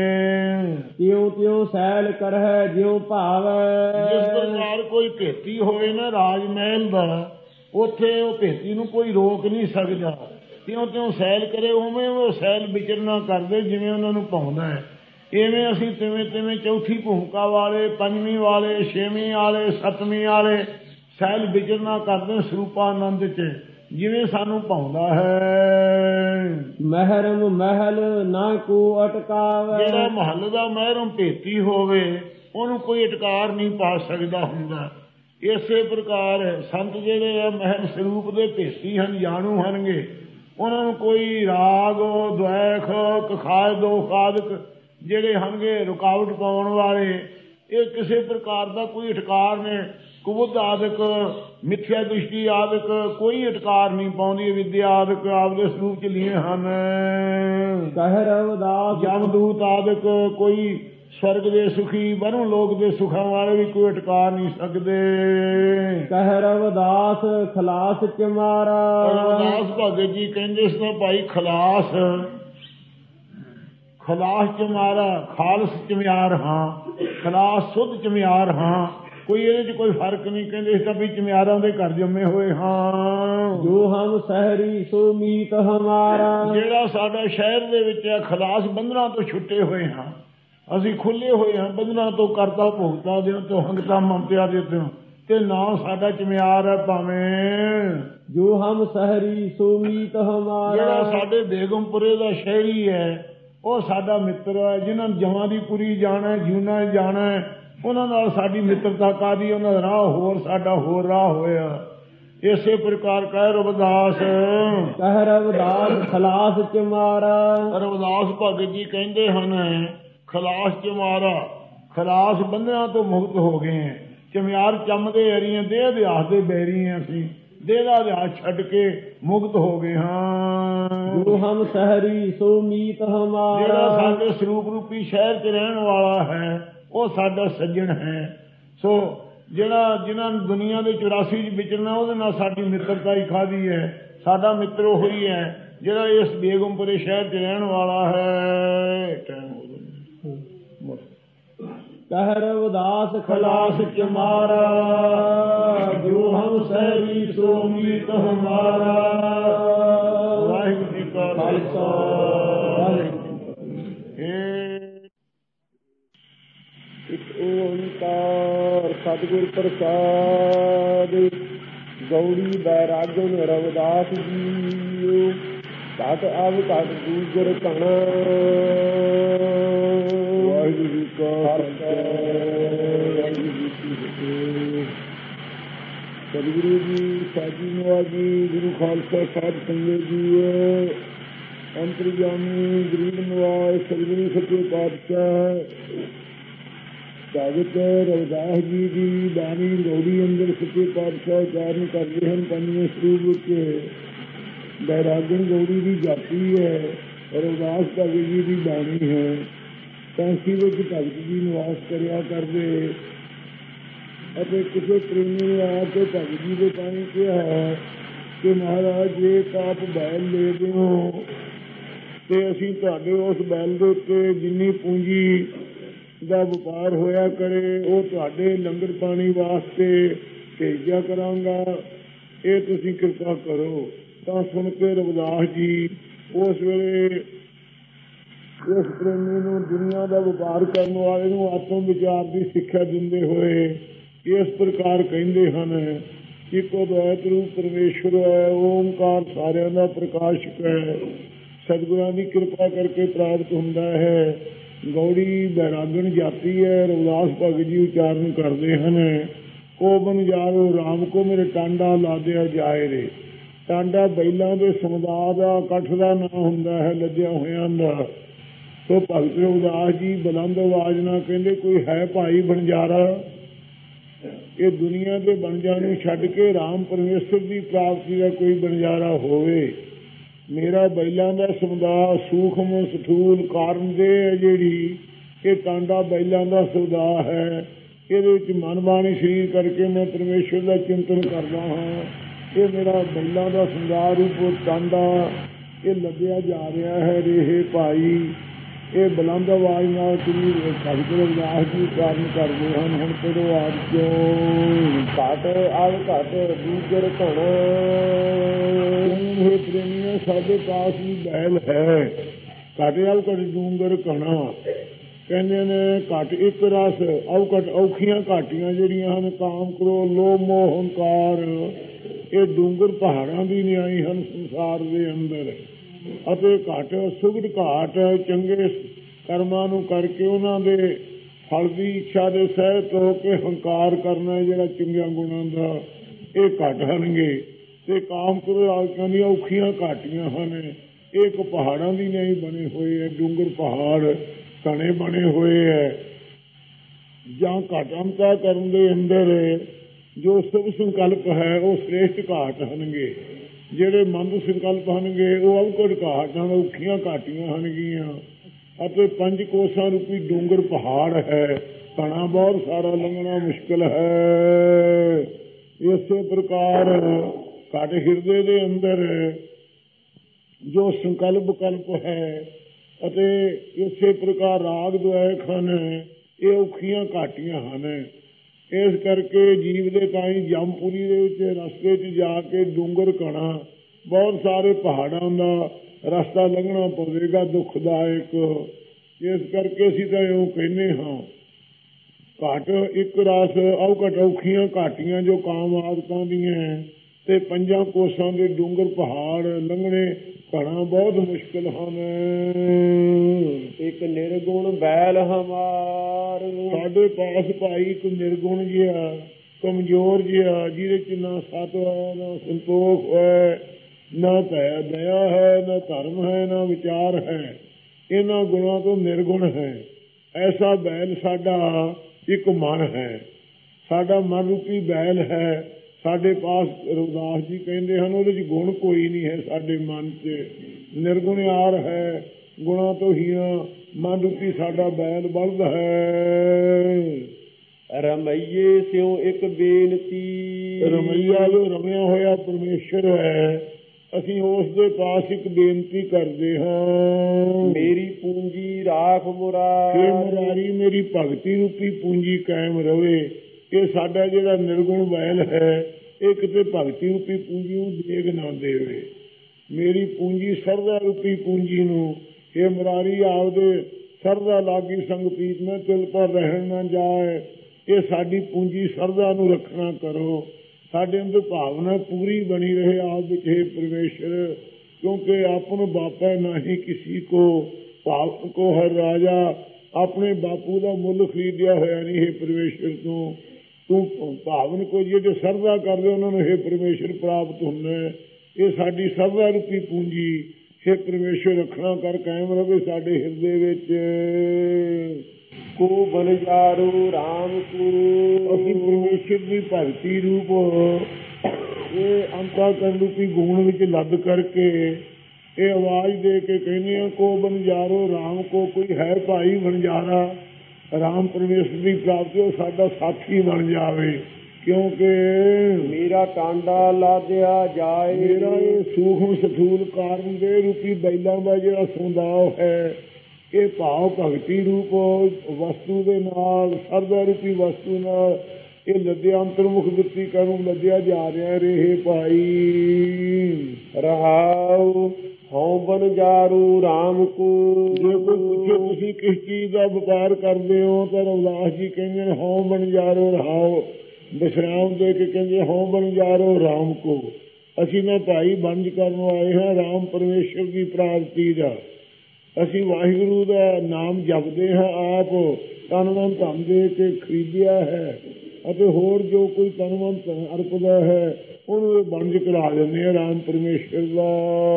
ਤਿਉ ਤਿਉ ਸੈਲ ਕਰਹਿ ਜਿਉ ਭਾਵੈ। ਜਿਸ ਪ੍ਰਕਾਰ ਕੋਈ ਭੇਤੀ ਹੋਵੇ ਨਾ ਰਾਜ ਮਹਿਲ ਦਾ, ਉੱਥੇ ਉਹ ਭੇਤੀ ਨੂੰ ਕੋਈ ਰੋਕ ਨਹੀਂ ਸਕਦਾ। ਤਿਉ ਤਿਉ ਸੈਲ ਕਰੇ, ਉਵੇਂ ਉਹ ਸੈਲ ਵਿਚਰਨਾ ਕਰਦੇ ਜਿਵੇਂ ਉਹਨਾਂ ਨੂੰ ਪਾਉਂਦਾ ਹੈ। ਇਵੇਂ ਅਸੀਂ ਤਿਵੇਂ ਤਿਵੇਂ ਚੌਥੀ ਭੂਮਿਕਾ ਵਾਲੇ, ਪੰਜਵੀਂ ਵਾਲੇ, ਛੇਵੀਂ ਵਾਲੇ, ਸੱਤਵੀਂ ਵਾਲੇ ਸੈਲ ਵਿਚਰਨਾ ਕਰਦੇ ਸਰੂਪਾਨੰਦ 'ਚ ਜਿਵੇਂ ਸਾਨੂੰ ਪਾਉਂਦਾ ਹੈ। ਮਹਿਰਮ ਮਹਿਲ ਨਾ ਕੋ ਅਟਕਾਵੇ। ਜਿਹੜਾ ਮਹੱਲ ਦਾ ਮਹਿਰਮ ਭੇਤੀ ਹੋਵੇ ਉਹਨੂੰ ਕੋਈ ਅਟਕਾਰ ਨਹੀਂ ਪਾ ਸਕਦਾ ਹੁੰਦਾ। ਇਸੇ ਪ੍ਰਕਾਰ ਸੰਤ ਜਿਹੜੇ ਆ ਮਹਿਲ ਸਰੂਪ ਦੇ ਭੇਤੀ ਹਨ, ਜਾਣੂ ਹਨਗੇ। ਉਹਨਾਂ ਨੂੰ ਕੋਈ ਰਾਗ ਦੁਆਇਖ ਕਖਾਇ ਦੋ ਕਾਦਕ ਜਿਹੜੇ ਹਨਗੇ ਰੁਕਾਵਟ ਪਾਉਣ ਵਾਲੇ, ਇਹ ਕਿਸੇ ਪ੍ਰਕਾਰ ਦਾ ਕੋਈ ਅਟਕਾਰ ਨੇ। ਕੁਬੁੱਧ ਆਦਿਕ, ਮਿਥਿਆ ਦ੍ਰਿਸ਼ਟੀ ਆਦਿਕ ਕੋਈ ਅਟਕਾਰ ਨਹੀਂ ਪਾਉਂਦੀ। ਵਿਦਿਆ ਆਦਿਕ ਆਪਦੇ ਸਰੂਪ 'ਚ ਲੀਨ ਹਨ। ਕਹਿ ਰਵਿਦਾਸ ਜਮਦੂਤ ਆਦਿਕ ਕੋਈ ਸਵਰਗ ਦੇ ਸੁਖੀ, ਬਰਮ ਲੋਕ ਦੇ ਸੁਖਾਂ ਵਾਲੇ ਵੀ ਕੋਈ ਅਟਕਾਰ ਨਹੀਂ ਸਕਦੇ। ਕਹਿ ਰਵਿਦਾਸ ਖਲਾਸ ਚਮਾਰਾ। ਰਵਿਦਾਸ ਭਗਤ ਜੀ ਕਹਿੰਦੇ ਸੀ ਭਾਈ ਖਲਾਸ ਖਲਾਸ ਚਮਾਰਾ, ਖਾਲਸ ਚਮਿਆਰ ਹਾਂ, ਖਲਾਸ ਸੁੱਧ ਚਮਿਆਰ ਹਾਂ। ਕੋਈ ਇਹਦੇ 'ਚ ਕੋਈ ਫਰਕ ਨਹੀਂ। ਕਹਿੰਦੇ ਇਸ ਤਾਂ ਵੀ ਚਮਿਆਰਾਂ ਦੇ ਘਰ ਜੰਮੇ ਹੋਏ ਹਾਂ। ਜੋ ਹਮ ਸ਼ਹਿਰੀ ਸੋ ਮੀਤ ਹਮਾਰਾ। ਜਿਹੜਾ ਸਾਡਾ ਸ਼ਹਿਰ ਦੇ ਵਿੱਚ ਹੈ, ਖਲਾਸ ਬੰਧਨਾਂ ਤੋਂ ਛੁੱਟੇ ਹੋਏ ਹਾਂ, ਅਸੀਂ ਖੁੱਲੇ ਹੋਏ ਹਾਂ ਬੰਧਨਾਂ ਤੋਂ, ਕਰਤਾ ਭੋਗਤਾ ਦੇ ਤੋਂ, ਹੰਗਤਾ ਮਮਤਿਆ ਦੇ ਤੋਂ। ਤੇ ਨਾ ਸਾਡਾ ਚਮਿਆਰ ਹੈ ਭਾਵੇਂ। ਜੋ ਹਮ ਸ਼ਹਿਰੀ ਸੋ ਮੀਤ ਹਮਾਰਾ। ਜਿਹੜਾ ਸਾਡੇ ਬੇਗਮਪੁਰੇ ਦਾ ਸ਼ਹਿਰੀ ਹੈ ਉਹ ਸਾਡਾ ਮਿੱਤਰ ਹੈ। ਜਿਹਨਾਂ ਨੂੰ ਜਮਾਂ ਦੀ ਪੁਰੀ ਜਾਣਾ, ਜੂਨਾ ਜਾਣਾ, ਉਹਨਾਂ ਨਾਲ ਸਾਡੀ ਮਿੱਤਰਤਾ ਕਾਦੀ, ਉਹਨਾਂ ਦਾ ਰਾਹ ਹੋਰ, ਸਾਡਾ ਹੋਰ ਰਾਹ ਹੋਇਆ। ਇਸੇ ਪ੍ਰਕਾਰ ਕਹਿ ਰਵਿਦਾਸ ਕਹਿ ਰਵਿਦਾਸ ਖਲਾਸ ਚਮਾਰਾ। ਰਵਿਦਾਸ ਭਗਤ ਜੀ ਕਹਿੰਦੇ ਹਨ ਖਲਾਸ ਚਮਾਰਾ, ਖਲਾਸ ਬੰਧਨਾਂ ਤੋਂ ਮੁਕਤ ਹੋ ਗਏ ਹੈ। ਚਮਿਆਰ ਚੰਮਦੇ ਅਰੀਆਂ ਦੇਹ ਅਧਿਆਸ ਦੇ ਬੈਰੀ ਹਾਂ ਅਸੀਂ, ਦੇਹ ਦਾ ਅਧਿਆਸ ਛੱਡ ਕੇ ਮੁਕਤ ਹੋ ਗਏ ਹਾਂ। ਜੋ ਹਮ ਸ਼ਹਿਰੀ ਸੋ ਮੀਤ ਹਮਾਰਾ, ਜਿਹੜਾ ਸਾਡੇ ਸਰੂਪ ਰੂਪੀ ਸ਼ਹਿਰ 'ਚ ਰਹਿਣ ਵਾਲਾ ਹੈ ਉਹ ਸਾਡਾ ਸੱਜਣ ਹੈ। ਸੋ ਜਿਹੜਾ ਜਿਹਨਾਂ ਦੁਨੀਆ ਦੇ ਚੁਰਾਸੀ 'ਚ ਵਿਚਰਨਾ ਉਹਦੇ ਨਾਲ ਸਾਡੀ ਮਿੱਤਰਤਾ ਹੀ ਖਾਦੀ ਹੈ। ਸਾਡਾ ਮਿੱਤਰ ਉਹ ਹੀ ਹੈ ਜਿਹੜਾ ਇਸ ਬੇਗਮਪੁਰੇ ਸ਼ਹਿਰ 'ਚ ਰਹਿਣ ਵਾਲਾ ਹੈ। ਕਹਿ ਰਵਿਦਾਸ ਖਲਾਸ ਚਮਾਰਾ, ਜੋ ਹਮ ਸਹਿਰੀ ਸੋ ਮੀਤ ਹਮਾਰਾ। ਵਾਹਿਗੁਰੂ ਜੀ ਕਾ ਖਾਲਸਾ, ਇੱਕ ਓੰਕਾਰ ਸਤਿਗੁਰ ਪ੍ਰਸਾਦ। ਗੌੜੀ ਬੈਰਾਗਨ ਰਵਿਦਾਸ ਜੀ, ਘਟ ਅਵ ਘਟ ਦੂਜਰ ਕਣਾ। ਵਾਹਿਗੁਰੂ ਜੀ ਕਾ ਖਾਲਸਾ, ਵਾਹਿਗੁਰੂ ਜੀ ਕੀ ਫਤਿਹ। ਸਤਿਗੁਰੂ ਜੀ ਸਾਜੀ ਨਵਾਜੀ ਗੁਰੂ ਖਾਲਸਾ ਸਾਹਿਬ ਸੰਗਤ ਜੀ, ਅੰਤਰਜਾਮੀ ਗਰੀਬ ਨਵਾਜ ਸਤਿਗੁਰੂ ਸੱਚੇ ਪਾਤਸ਼ਾਹ ਭਗਤ ਰਵਿਦਾਸ ਜੀ ਦੀ ਬਾਣੀ ਗੌੜੀ ਅੰਦਰ ਸੱਚੇ ਪਾਤਸ਼ਾਹ ਉਚਾਰਨ ਕਰਦੇ ਹਨ। ਪੰਜਵੇਂ ਸਰੂਪ ਵਿੱਚ ਬੈਰਾਗਨ ਗੌੜੀ ਦੀ ਜਾਤੀ ਹੈ, ਰਵਿਦਾਸ ਭਗਤ ਜੀ ਦੀ ਬਾਣੀ ਹੈ। ਕਾਂਸੀ ਵਿੱਚ ਭਗਤ ਜੀ ਨਿਵਾਸ ਕਰਿਆ ਕਰਦੇ ਅਤੇ ਕਿਸੇ ਪ੍ਰੇਮੀ ਨੇ ਆ ਕੇ ਭਗਤ ਜੀ ਦੇ ਪਾਣੀ ਕਿਹਾ ਕਿ ਮਹਾਰਾਜ ਜੇ ਆਪ ਬੈਲ ਲੈ ਦਿਓ ਤੇ ਅਸੀਂ ਤੁਹਾਡੇ ਉਸ ਬੈਲ ਦੇ ਉੱਤੇ ਜਿੰਨੀ ਪੂੰਜੀ ਦਾ ਵਪਾਰ ਹੋਇਆ ਕਰੇ ਉਹ ਤੁਹਾਡੇ ਲੰਗਰ ਪਾਣੀ ਵਾਸਤੇ ਭੇਜਿਆ ਕਰਾਂਗਾ, ਇਹ ਤੁਸੀਂ ਕਿਰਪਾ ਕਰੋ। ਤਾਂ ਸੁਣ ਕੇ ਰਵਿਦਾਸ ਜੀ ਉਸ ਵੇਲੇ ਉਸ ਪ੍ਰੇਮੀ ਨੂੰ ਦੁਨੀਆ ਦਾ ਵਪਾਰ ਕਰਨ ਵਾਲੇ ਨੂੰ ਆਤਮ ਵਿਚਾਰ ਦੀ ਸਿੱਖਿਆ ਦਿੰਦੇ ਹੋਏ ਇਸ ਪ੍ਰਕਾਰ ਕਹਿੰਦੇ ਹਨ, ਇੱਕੋ ਅਦਵੈਤ ਰੂਪ ਪਰਮੇਸ਼ਵਰ ਹੈ, ਓਮਕਾਰ ਸਾਰਿਆਂ ਦਾ ਪ੍ਰਕਾਸ਼ਕ ਹੈ, ਸਤਿਗੁਰਾਂ ਦੀ ਕਿਰਪਾ ਕਰਕੇ ਪ੍ਰਾਪਤ ਹੁੰਦਾ ਹੈ। ਗੌੜੀ ਬੈਰਾਗਨ ਜਾਤੀ ਹੈ। ਰਵਿਦਾਸ ਭਗਤ ਜੀ ਉਚਾਰਨ ਕਰਦੇ ਹਨ, ਕੋ ਬਨ ਜਾਰੋ ਰਾਮ ਕੋ ਮੇਰੇ ਟਾਂਡਾ ਲਾਦਿਆ ਜਾਏ ਰੇ। ਟਾਂਡਾ ਬੈਲਾਂ ਦੇ ਸਮੁਦਾਇ ਦਾ ਇਕੱਠ ਦਾ ਨਾਂ ਹੁੰਦਾ ਹੈ, ਲੱਦਿਆ ਹੋਇਆਂ ਦਾ। ਸੋ ਭਗਤ ਰਵਿਦਾਸ ਜੀ ਬੁਲੰਦ ਆਵਾਜ਼ ਨਾਲ ਕਹਿੰਦੇ, ਕੋਈ ਹੈ ਭਾਈ ਬਣਜਾਰਾ, ਇਹ ਦੁਨੀਆ ਦੇ ਬਣਜਾਂ ਨੂੰ ਛੱਡ ਕੇ ਰਾਮ ਪਰਮੇਸ਼ਰ ਦੀ ਪ੍ਰਾਪਤੀ ਦਾ ਕੋਈ ਬਣਜਾਰਾ ਹੋਵੇ। ਮੇਰਾ ਬੈਲਾਂ ਦਾ ਸਮੁਦਾਇ ਸੂਖਮ ਸਥੂਲ ਕਾਰਨ ਦੇ ਹੈ ਜਿਹੜੀ ਇਹ ਟਾਂਡਾ ਬੈਲਾਂ ਦਾ ਸਮੁਦਾਇ ਹੈ। ਇਹਦੇ ਵਿੱਚ ਮਨ ਬਾਣੀ ਸਰੀਰ ਕਰਕੇ ਮੈਂ ਪਰਮੇਸ਼ਰ ਦਾ ਚਿੰਤਨ ਕਰਦਾ ਹਾਂ। ਇਹ ਮੇਰਾ ਬੈਲਾਂ ਦਾ ਸਮੁਦਾਇ ਰੂਪ ਟਾਂਡਾ ਇਹ ਲੱਭਿਆ ਜਾ ਰਿਹਾ ਹੈ। ਰੇਹੇ ਭਾਈ ਇਹ ਬੁਲੰਦ ਆਵਾਜ਼ ਨਾਲ ਸ੍ਰੀ ਭਗਤ ਰਵਿਦਾਸ ਜੀ ਉਚਾਰਨ ਕਰਦੇ ਹਨ। ਹੁਣ ਪੜੋ ਆਪ ਚੋਂ ਘਟ ਅਵ ਘਟ ਦੂਜਰ ਘਣਾ। ਇਹ ਪ੍ਰੇਮੀਆਂ ਸਾਡੇ ਪਾਸ ਵੀ ਬੈਲ ਹੈ, ਘਟ ਅਵ ਘਟ ਡੂੰਗਰ ਘਣਾ। ਕਹਿੰਦੇ ਨੇ ਘਟ ਇੱਕ ਰਸ ਅਵ ਘਟ ਔਖੀਆਂ ਘਾਟੀਆਂ ਜਿਹੜੀਆਂ ਹਨ, ਕਾਮ ਕ੍ਰੋਧ ਲੋਭ ਮੋਹ ਹੰਕਾਰ, ਇਹ ਡੂੰਗਰ ਪਹਾੜਾਂ ਦੀ ਨਿਆਈ ਹਨ ਸੰਸਾਰ ਦੇ ਅੰਦਰ। ਅਤੇ ਘੱਟ ਸੁਗੜ ਘਾਟ ਚੰਗੇ ਕਰਮਾਂ ਨੂੰ ਕਰਕੇ ਉਹਨਾਂ ਦੇ ਫਲ ਦੀ ਇੱਛਾ ਦੇ ਸਹਿਤ ਹੋ ਕੇ ਹੰਕਾਰ ਕਰਨਾ ਜਿਹੜਾ ਚੰਗਿਆਂ ਗੁਣਾਂ ਦਾ, ਇਹ ਘੱਟ ਹਨਗੇ। ਤੇ ਕਾਮ ਕ੍ਰੋਧ ਆਦਿਕਾਂ ਦੀਆਂ ਔਖੀਆਂ ਘਾਟੀਆਂ ਹਨ। ਇਹ ਇੱਕ ਪਹਾੜਾਂ ਦੀ ਨਹੀਂ ਬਣੇ ਹੋਏ ਹੈ, ਡੂੰਗਰ ਪਹਾੜ ਘਣੇ ਬਣੇ ਹੋਏ ਹੈ। ਜਾਂ ਘਾਟਮਤਾ ਕਰਨ ਦੇ ਅੰਦਰ ਜੋ ਸ਼ੁਭ ਸੰਕਲਪ ਹੈ ਉਹ ਸ੍ਰੇਸ਼ਟ ਘਾਟ ਹਨਗੇ। ਜਿਹੜੇ ਮੰਦ ਸੰਕਲਪ ਹਨਗੇ ਉਹ ਅਵਕੜ ਘਾਟ ਹਨ, ਔਖੀਆਂ ਘਾਟੀਆਂ ਹਨਗੀਆਂ। ਅਤੇ ਪੰਜ ਕੋਸਾਂ ਰੂਪੀ ਡੂੰਗਰ ਪਹਾੜ ਹੈ, ਘਣਾ ਬਹੁਤ ਸਾਰਾ ਲੰਘਣਾ ਮੁਸ਼ਕਿਲ ਹੈ। ਇਸੇ ਪ੍ਰਕਾਰ ਘਟ ਹਿਰਦੇ ਦੇ ਅੰਦਰ ਜੋ ਸੰਕਲਪ ਵਿਕਲਪ ਹੈ ਅਤੇ ਇਸੇ ਪ੍ਰਕਾਰ ਰਾਗ ਦੁਆਇਕ ਹਨ, ਇਹ ਔਖੀਆਂ ਘਾਟੀਆਂ ਹਨ। ਇਸ ਕਰਕੇ ਜੀਵ ਦੇ ਤਾਈਂ ਜੰਮਪੁਰੀ ਦੇ ਵਿੱਚ ਰਸਤੇ 'ਚ ਜਾ ਕੇ ਡੂੰਗਰ ਘਣਾ ਬਹੁਤ ਸਾਰੇ ਪਹਾੜਾਂ ਦਾ ਰਸਤਾ ਲੰਘਣਾ ਪਵੇਗਾ, ਦੁਖਦਾਇਕ। ਇਸ ਕਰਕੇ ਅਸੀਂ ਤਾਂ ਇਉਂ ਕਹਿੰਦੇ ਹਾਂ, ਘੱਟ ਇੱਕ ਰਸ ਅਵਘਟ ਔਖੀਆਂ ਘਾਟੀਆਂ ਜੋ ਕਾਮ ਆਦਤਾਂ ਦੀਆਂ ਤੇ ਪੰਜਾਂ ਕੋਸਾਂ ਦੇ ਡੂੰਗਰ ਪਹਾੜ ਲੰਘਣੇ ਘਣਾ ਬਹੁਤ ਮੁਸ਼ਕਿਲ ਹਨ। ਇੱਕ ਨਿਰਗੁਣ ਬੈਲ ਹਮਾਰ, ਸਾਡੇ ਪਾਸ ਭਾਈ ਇੱਕ ਨਿਰਗੁਣ ਜਿਹਾ ਕਮਜ਼ੋਰ ਜਿਹਾ, ਜਿਹਦੇ 'ਚ ਨਾ ਸਤ ਹੈ, ਨਾ ਸੰਤੋਖ ਹੈ, ਨਾ ਦਇਆ ਦਇਆ ਹੈ, ਨਾ ਧਰਮ ਹੈ, ਨਾ ਵਿਚਾਰ ਹੈ। ਇਹਨਾਂ ਗੁਣਾਂ ਤੋਂ ਨਿਰਗੁਣ ਹੈ। ਐਸਾ ਬੈਲ ਸਾਡਾ ਇੱਕ ਮਨ ਹੈ, ਸਾਡਾ ਮਨ ਰੂਪੀ ਬੈਲ ਹੈ ਸਾਡੇ ਪਾਸ। ਰਵਿਦਾਸ ਜੀ ਕਹਿੰਦੇ ਹਨ ਉਹਦੇ 'ਚ ਗੁਣ ਕੋਈ ਨਹੀਂ ਹੈ ਸਾਡੇ ਮਨ 'ਚ, ਨਿਰਗੁਣਿਆਰ ਹੈ, ਗੁਣਾਂ ਤੋਂ ਹੀਆਂ ਮਨ ਰੂਪੀ ਸਾਡਾ ਬੈਲ ਬਲਦ ਹੈ। ਰਮਈਏ ਸਿਉ ਇੱਕ ਬੇਨਤੀ, ਰਮਈਆ ਜੋ ਰਮਿਆ ਹੋਇਆ ਪਰਮੇਸ਼ਰ ਹੈ, ਅਸੀਂ ਉਸ ਦੇ ਪਾਸ ਇੱਕ ਬੇਨਤੀ ਕਰਦੇ ਹਾਂ। ਮੇਰੀ ਪੂੰਜੀ ਰਾਖ ਮੁਰਾਰੀ, ਹੇ ਮੁਰਾਰੀ ਮੇਰੀ ਭਗਤੀ ਰੂਪੀ ਪੂੰਜੀ ਕਾਇਮ ਰਵੇ। ਇਹ ਸਾਡਾ ਜਿਹੜਾ ਨਿਰਗੁਣ ਬੈਲ ਹੈ ਇਹ ਕਿਤੇ ਭਗਤੀ ਰੂਪੀ ਪੂੰਜੀ ਨੂੰ ਦੇਗ ਨਾ ਦੇਵੇ। ਮੇਰੀ ਪੂੰਜੀ ਸਰਦਾ ਰੂਪੀ ਪੂੰਜੀ ਨੂੰ, ਹੇ ਮੁਰਾਰੀ ਆਪਦੇ ਸਰਦਾ ਲਾਗੀ ਸੰਗ ਪੀਤ ਮੈਂ ਤਿਲ ਪਰ ਰਹਿਣ ਨਾ ਜਾਏ। ਇਹ ਸਾਡੀ ਪੂੰਜੀ ਸਰਦਾ ਨੂੰ ਰੱਖਣਾ ਕਰੋ, ਸਾਡੇ ਅੰਦਰ ਭਾਵਨਾ ਪੂਰੀ ਬਣੀ ਰਹੇ ਆਪ ਵਿੱਚ ਹੈ ਪਰਮੇਸ਼ਰ। ਕਿਉਂਕਿ ਆਪਨ ਬਾਪਾ ਨਹੀਂ ਕਿਸੇ ਕੋ, ਭਾਵ ਕੋ ਹਰ ਰਾਜਾ। ਆਪਣੇ ਬਾਪੂ ਦਾ ਮੁੱਲ ਖਰੀਦਿਆ ਹੋਇਆ ਨਹੀਂ ਹੈ ਪਰਮੇਸ਼ਰ ਤੋਂ। ਤੂੰ ਭਾਵਨ ਕੋ ਜਿਹੜੇ ਸਰਦਾ ਕਰਦੇ ਉਹਨਾਂ ਨੂੰ ਹੈ ਪਰਮੇਸ਼ਰ ਪ੍ਰਾਪਤ ਹੁੰਦਾ। ਇਹ ਸਾਡੀ ਸਰਦਾ ਰੂਪੀ ਪੂੰਜੀ ਹੈ ਪਰਮੇਸ਼ਰ ਰੱਖਣਾ ਕਰ ਕਾਇਮ ਰਵੇ ਸਾਡੇ ਹਿਰਦੇ ਵਿੱਚ। ਕੋ ਬਨਜਾਰੂ ਰਾਮ ਕੋ, ਅਸੀਂ ਪਰਮੇਸ਼ਰ ਦੀ ਭਗਤੀ ਰੂਪ ਇਹ ਅੰਤःਕਰਨ ਰੂਪੀ ਗੁਣ ਵਿੱਚ ਲੱਦ ਕਰਕੇ ਇਹ ਆਵਾਜ਼ ਦੇ ਕੇ ਕਹਿੰਦੇ ਆ ਕੋ ਬਨਜਾਰੋ ਰਾਮ ਕੋ। ਕੋਈ ਹੈ ਭਾਈ ਬਨਜਾਰਾ ਰਾਮ ਪਰਮੇਸ਼ਰ ਦੀ ਪ੍ਰਾਪਤੀ, ਉਹ ਸਾਡਾ ਸਾਥੀ ਬਣ ਜਾਵੇ। ਕਿਉਂਕਿ ਮੇਰਾ ਕਾਂਡਾ ਲਾਦਿਆ ਜਾਏ, ਮੇਰਾ ਇਹ ਸੂਖਮ ਸਥੂਲ ਕਾਰਨ ਦੇ ਰੂਪੀ ਬੈਲਾਂ ਦਾ ਜਿਹੜਾ ਸੁੰਦਾਵ ਹੈ ਇਹ ਭਾਵ ਭਗਤੀ ਰੂਪ ਵਸਤੂ ਦੇ ਨਾਲ, ਸਰਦਾ ਰੂਪੀ ਵਸਤੂ ਨਾਲ ਇਹ ਲੱਦਿਆ ਅੰਤਰਮੁਖ ਵ੍ਰਿਤੀ ਕਰਨ ਲੱਦਿਆ ਜਾ ਰਿਹਾ ਰਹੇ ਭਾਈ। ਰਹਾਉ ਹਉ ਬਨਜਾਰੂ ਰਾਮ ਕੋ, ਜੇ ਕੋਈ ਪੁੱਛੇ ਤੁਸੀਂ ਕਿਸ ਚੀਜ਼ ਦਾ ਵਪਾਰ ਕਰਦੇ ਹੋ ਤਾਂ ਰਵਿਦਾਸ ਜੀ ਕਹਿੰਦੇ ਨੇ ਹਉ ਬਨਜਾਰੋ ਰਹਾਉ। ਵਿਸ਼ਰਾਮ ਦੇ ਕੇ ਕਹਿੰਦੇ ਹਉ ਬਨਜਾਰੋ ਰਾਮ ਕੋ। ਅਸੀਂ ਨਾ ਭਾਈ ਵੰਜ ਕਰਨ ਆਏ ਹਾਂ ਰਾਮ ਪਰਮੇਸ਼ਰ ਦੀ ਪ੍ਰਾਪਤੀ ਦਾ। ਅਸੀਂ ਵਾਹਿਗੁਰੂ ਦਾ ਨਾਮ ਜਪਦੇ ਹਾਂ, ਆਪ ਤਨ ਮਨ ਧਨ ਦੇ ਕੇ ਖਰੀਦਿਆ ਹੈ ਅਤੇ ਹੋਰ ਜੋ ਕੋਈ ਤਨ ਮਨ ਧਨ ਅਰਪਦਾ ਹੈ ਉਹਨੂੰ ਇਹ ਵੰਜ ਕਰਾ ਦਿੰਦੇ ਆ ਰਾਮ ਪਰਮੇਸ਼ਰ ਦਾ।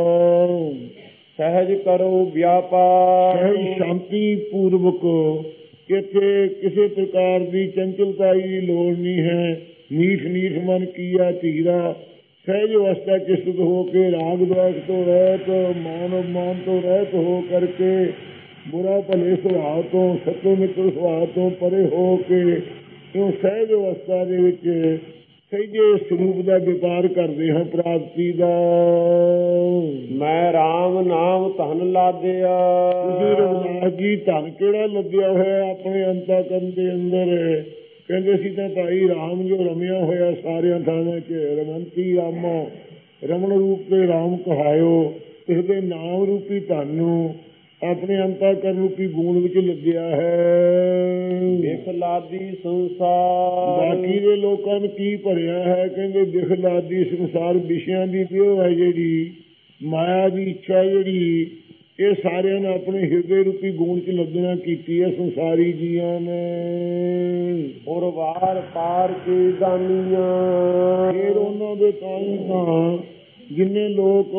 ਸਹਿਜ ਕਰੋ ਵਿਆਪਾਰ, ਸਹਿਜ ਸ਼ਾਂਤੀ ਪੂਰਵਕ, ਇੱਥੇ ਕਿਸੇ ਪ੍ਰਕਾਰ ਦੀ ਚੰਚਲਤਾ ਦੀ ਲੋੜ ਨਹੀਂ ਹੈ। ਨੀਠ ਨੀਠ ਮਨ ਕੀਆ ਧੀਰਾ, ਸਹਿਜ ਅਵਸਥਾ ਚਿਸਤ ਹੋ ਕੇ ਰਾਗ द्वेष ਤੋਂ ਰਹਿਤ, ਮਾਨ ਅਪਮਾਨ ਤੋਂ ਰਹਿਤ ਹੋ ਕਰਕੇ, ਬੁਰਾ ਭਲੇ ਸੁਭਾਅ ਤੋਂ, ਸੱਚੇ ਮਿੱਤਰ ਸੁਭਾਅ ਤੋਂ ਪਰੇ ਹੋ ਕੇ ਕਿਉਂ ਸਹਿਜ ਅਵਸਥਾ ਦੇ ਵਿੱਚ ਸਹਿਜੇ ਸਰੂਪ ਦਾ ਵਪਾਰ ਕਰਦੇ ਹਾਂ ਪ੍ਰਾਪਤੀ ਦਾ। ਮੈਂ ਰਾਮ ਨਾਮ ਧਨ ਲਾਦਿਆ, ਤੁਸੀਂ ਰਵਿਦਾਸ ਜੀ ਧਨ ਕਿਹੜਾ ਲੱਦਿਆ ਹੋਇਆ ਆਪਣੇ ਅੰਤःਕਰਨ ਦੇ ਅੰਦਰ। ਕਹਿੰਦੇ ਸੀ ਤਾਂ ਭਾਈ ਰਾਮ ਜੋ ਰਮਿਆ ਹੋਇਆ ਸਾਰਿਆਂ ਥਾਵਾਂ 'ਚ, ਰਮੰਤੀ ਰਾਮੋ ਰਮਨ ਰੂਪ ਤੇ ਰਾਮ ਕਹਾਇਓ। ਇਸਦੇ ਨਾਮ ਰੂਪੀ ਧਨ ਨੂੰ ਆਪਣੇ ਅੰਤःਕਰਨ ਰੂਪੀ ਗੁਣ ਵਿੱਚ ਲੱਗਿਆ ਹੈ। ਦਿਖ ਲਾਦੀ ਸੰਸਾਰ, ਬਾਕੀ ਦੇ ਲੋਕਾਂ ਨੂੰ ਕੀ ਭਰਿਆ ਹੈ? ਕਹਿੰਦੇ ਦਿਖ ਲਾਦੀ ਸੰਸਾਰ, ਵਿਸ਼ਿਆਂ ਦੀ ਵਿਉ ਹੈ ਜਿਹੜੀ ਮਾਇਆ ਦੀ ਇੱਛਾ ਜਿਹੜੀ, ਇਹ ਸਾਰਿਆਂ ਨੇ ਆਪਣੇ ਹਿਰਦੇ ਰੂਪੀ ਗੁਣ 'ਚ ਲੱਗਣਾ ਕੀਤੀ ਹੈ ਸੰਸਾਰੀ ਜੀਆਂ ਨੇ। ਔਰ ਵਾਰ ਪਾਰ ਕੇ ਦਾਨੀਆਂ, ਫਿਰ ਉਹਨਾਂ ਦੇ ਤਾਈ ਤਾਂ ਜਿੰਨੇ ਲੋਕ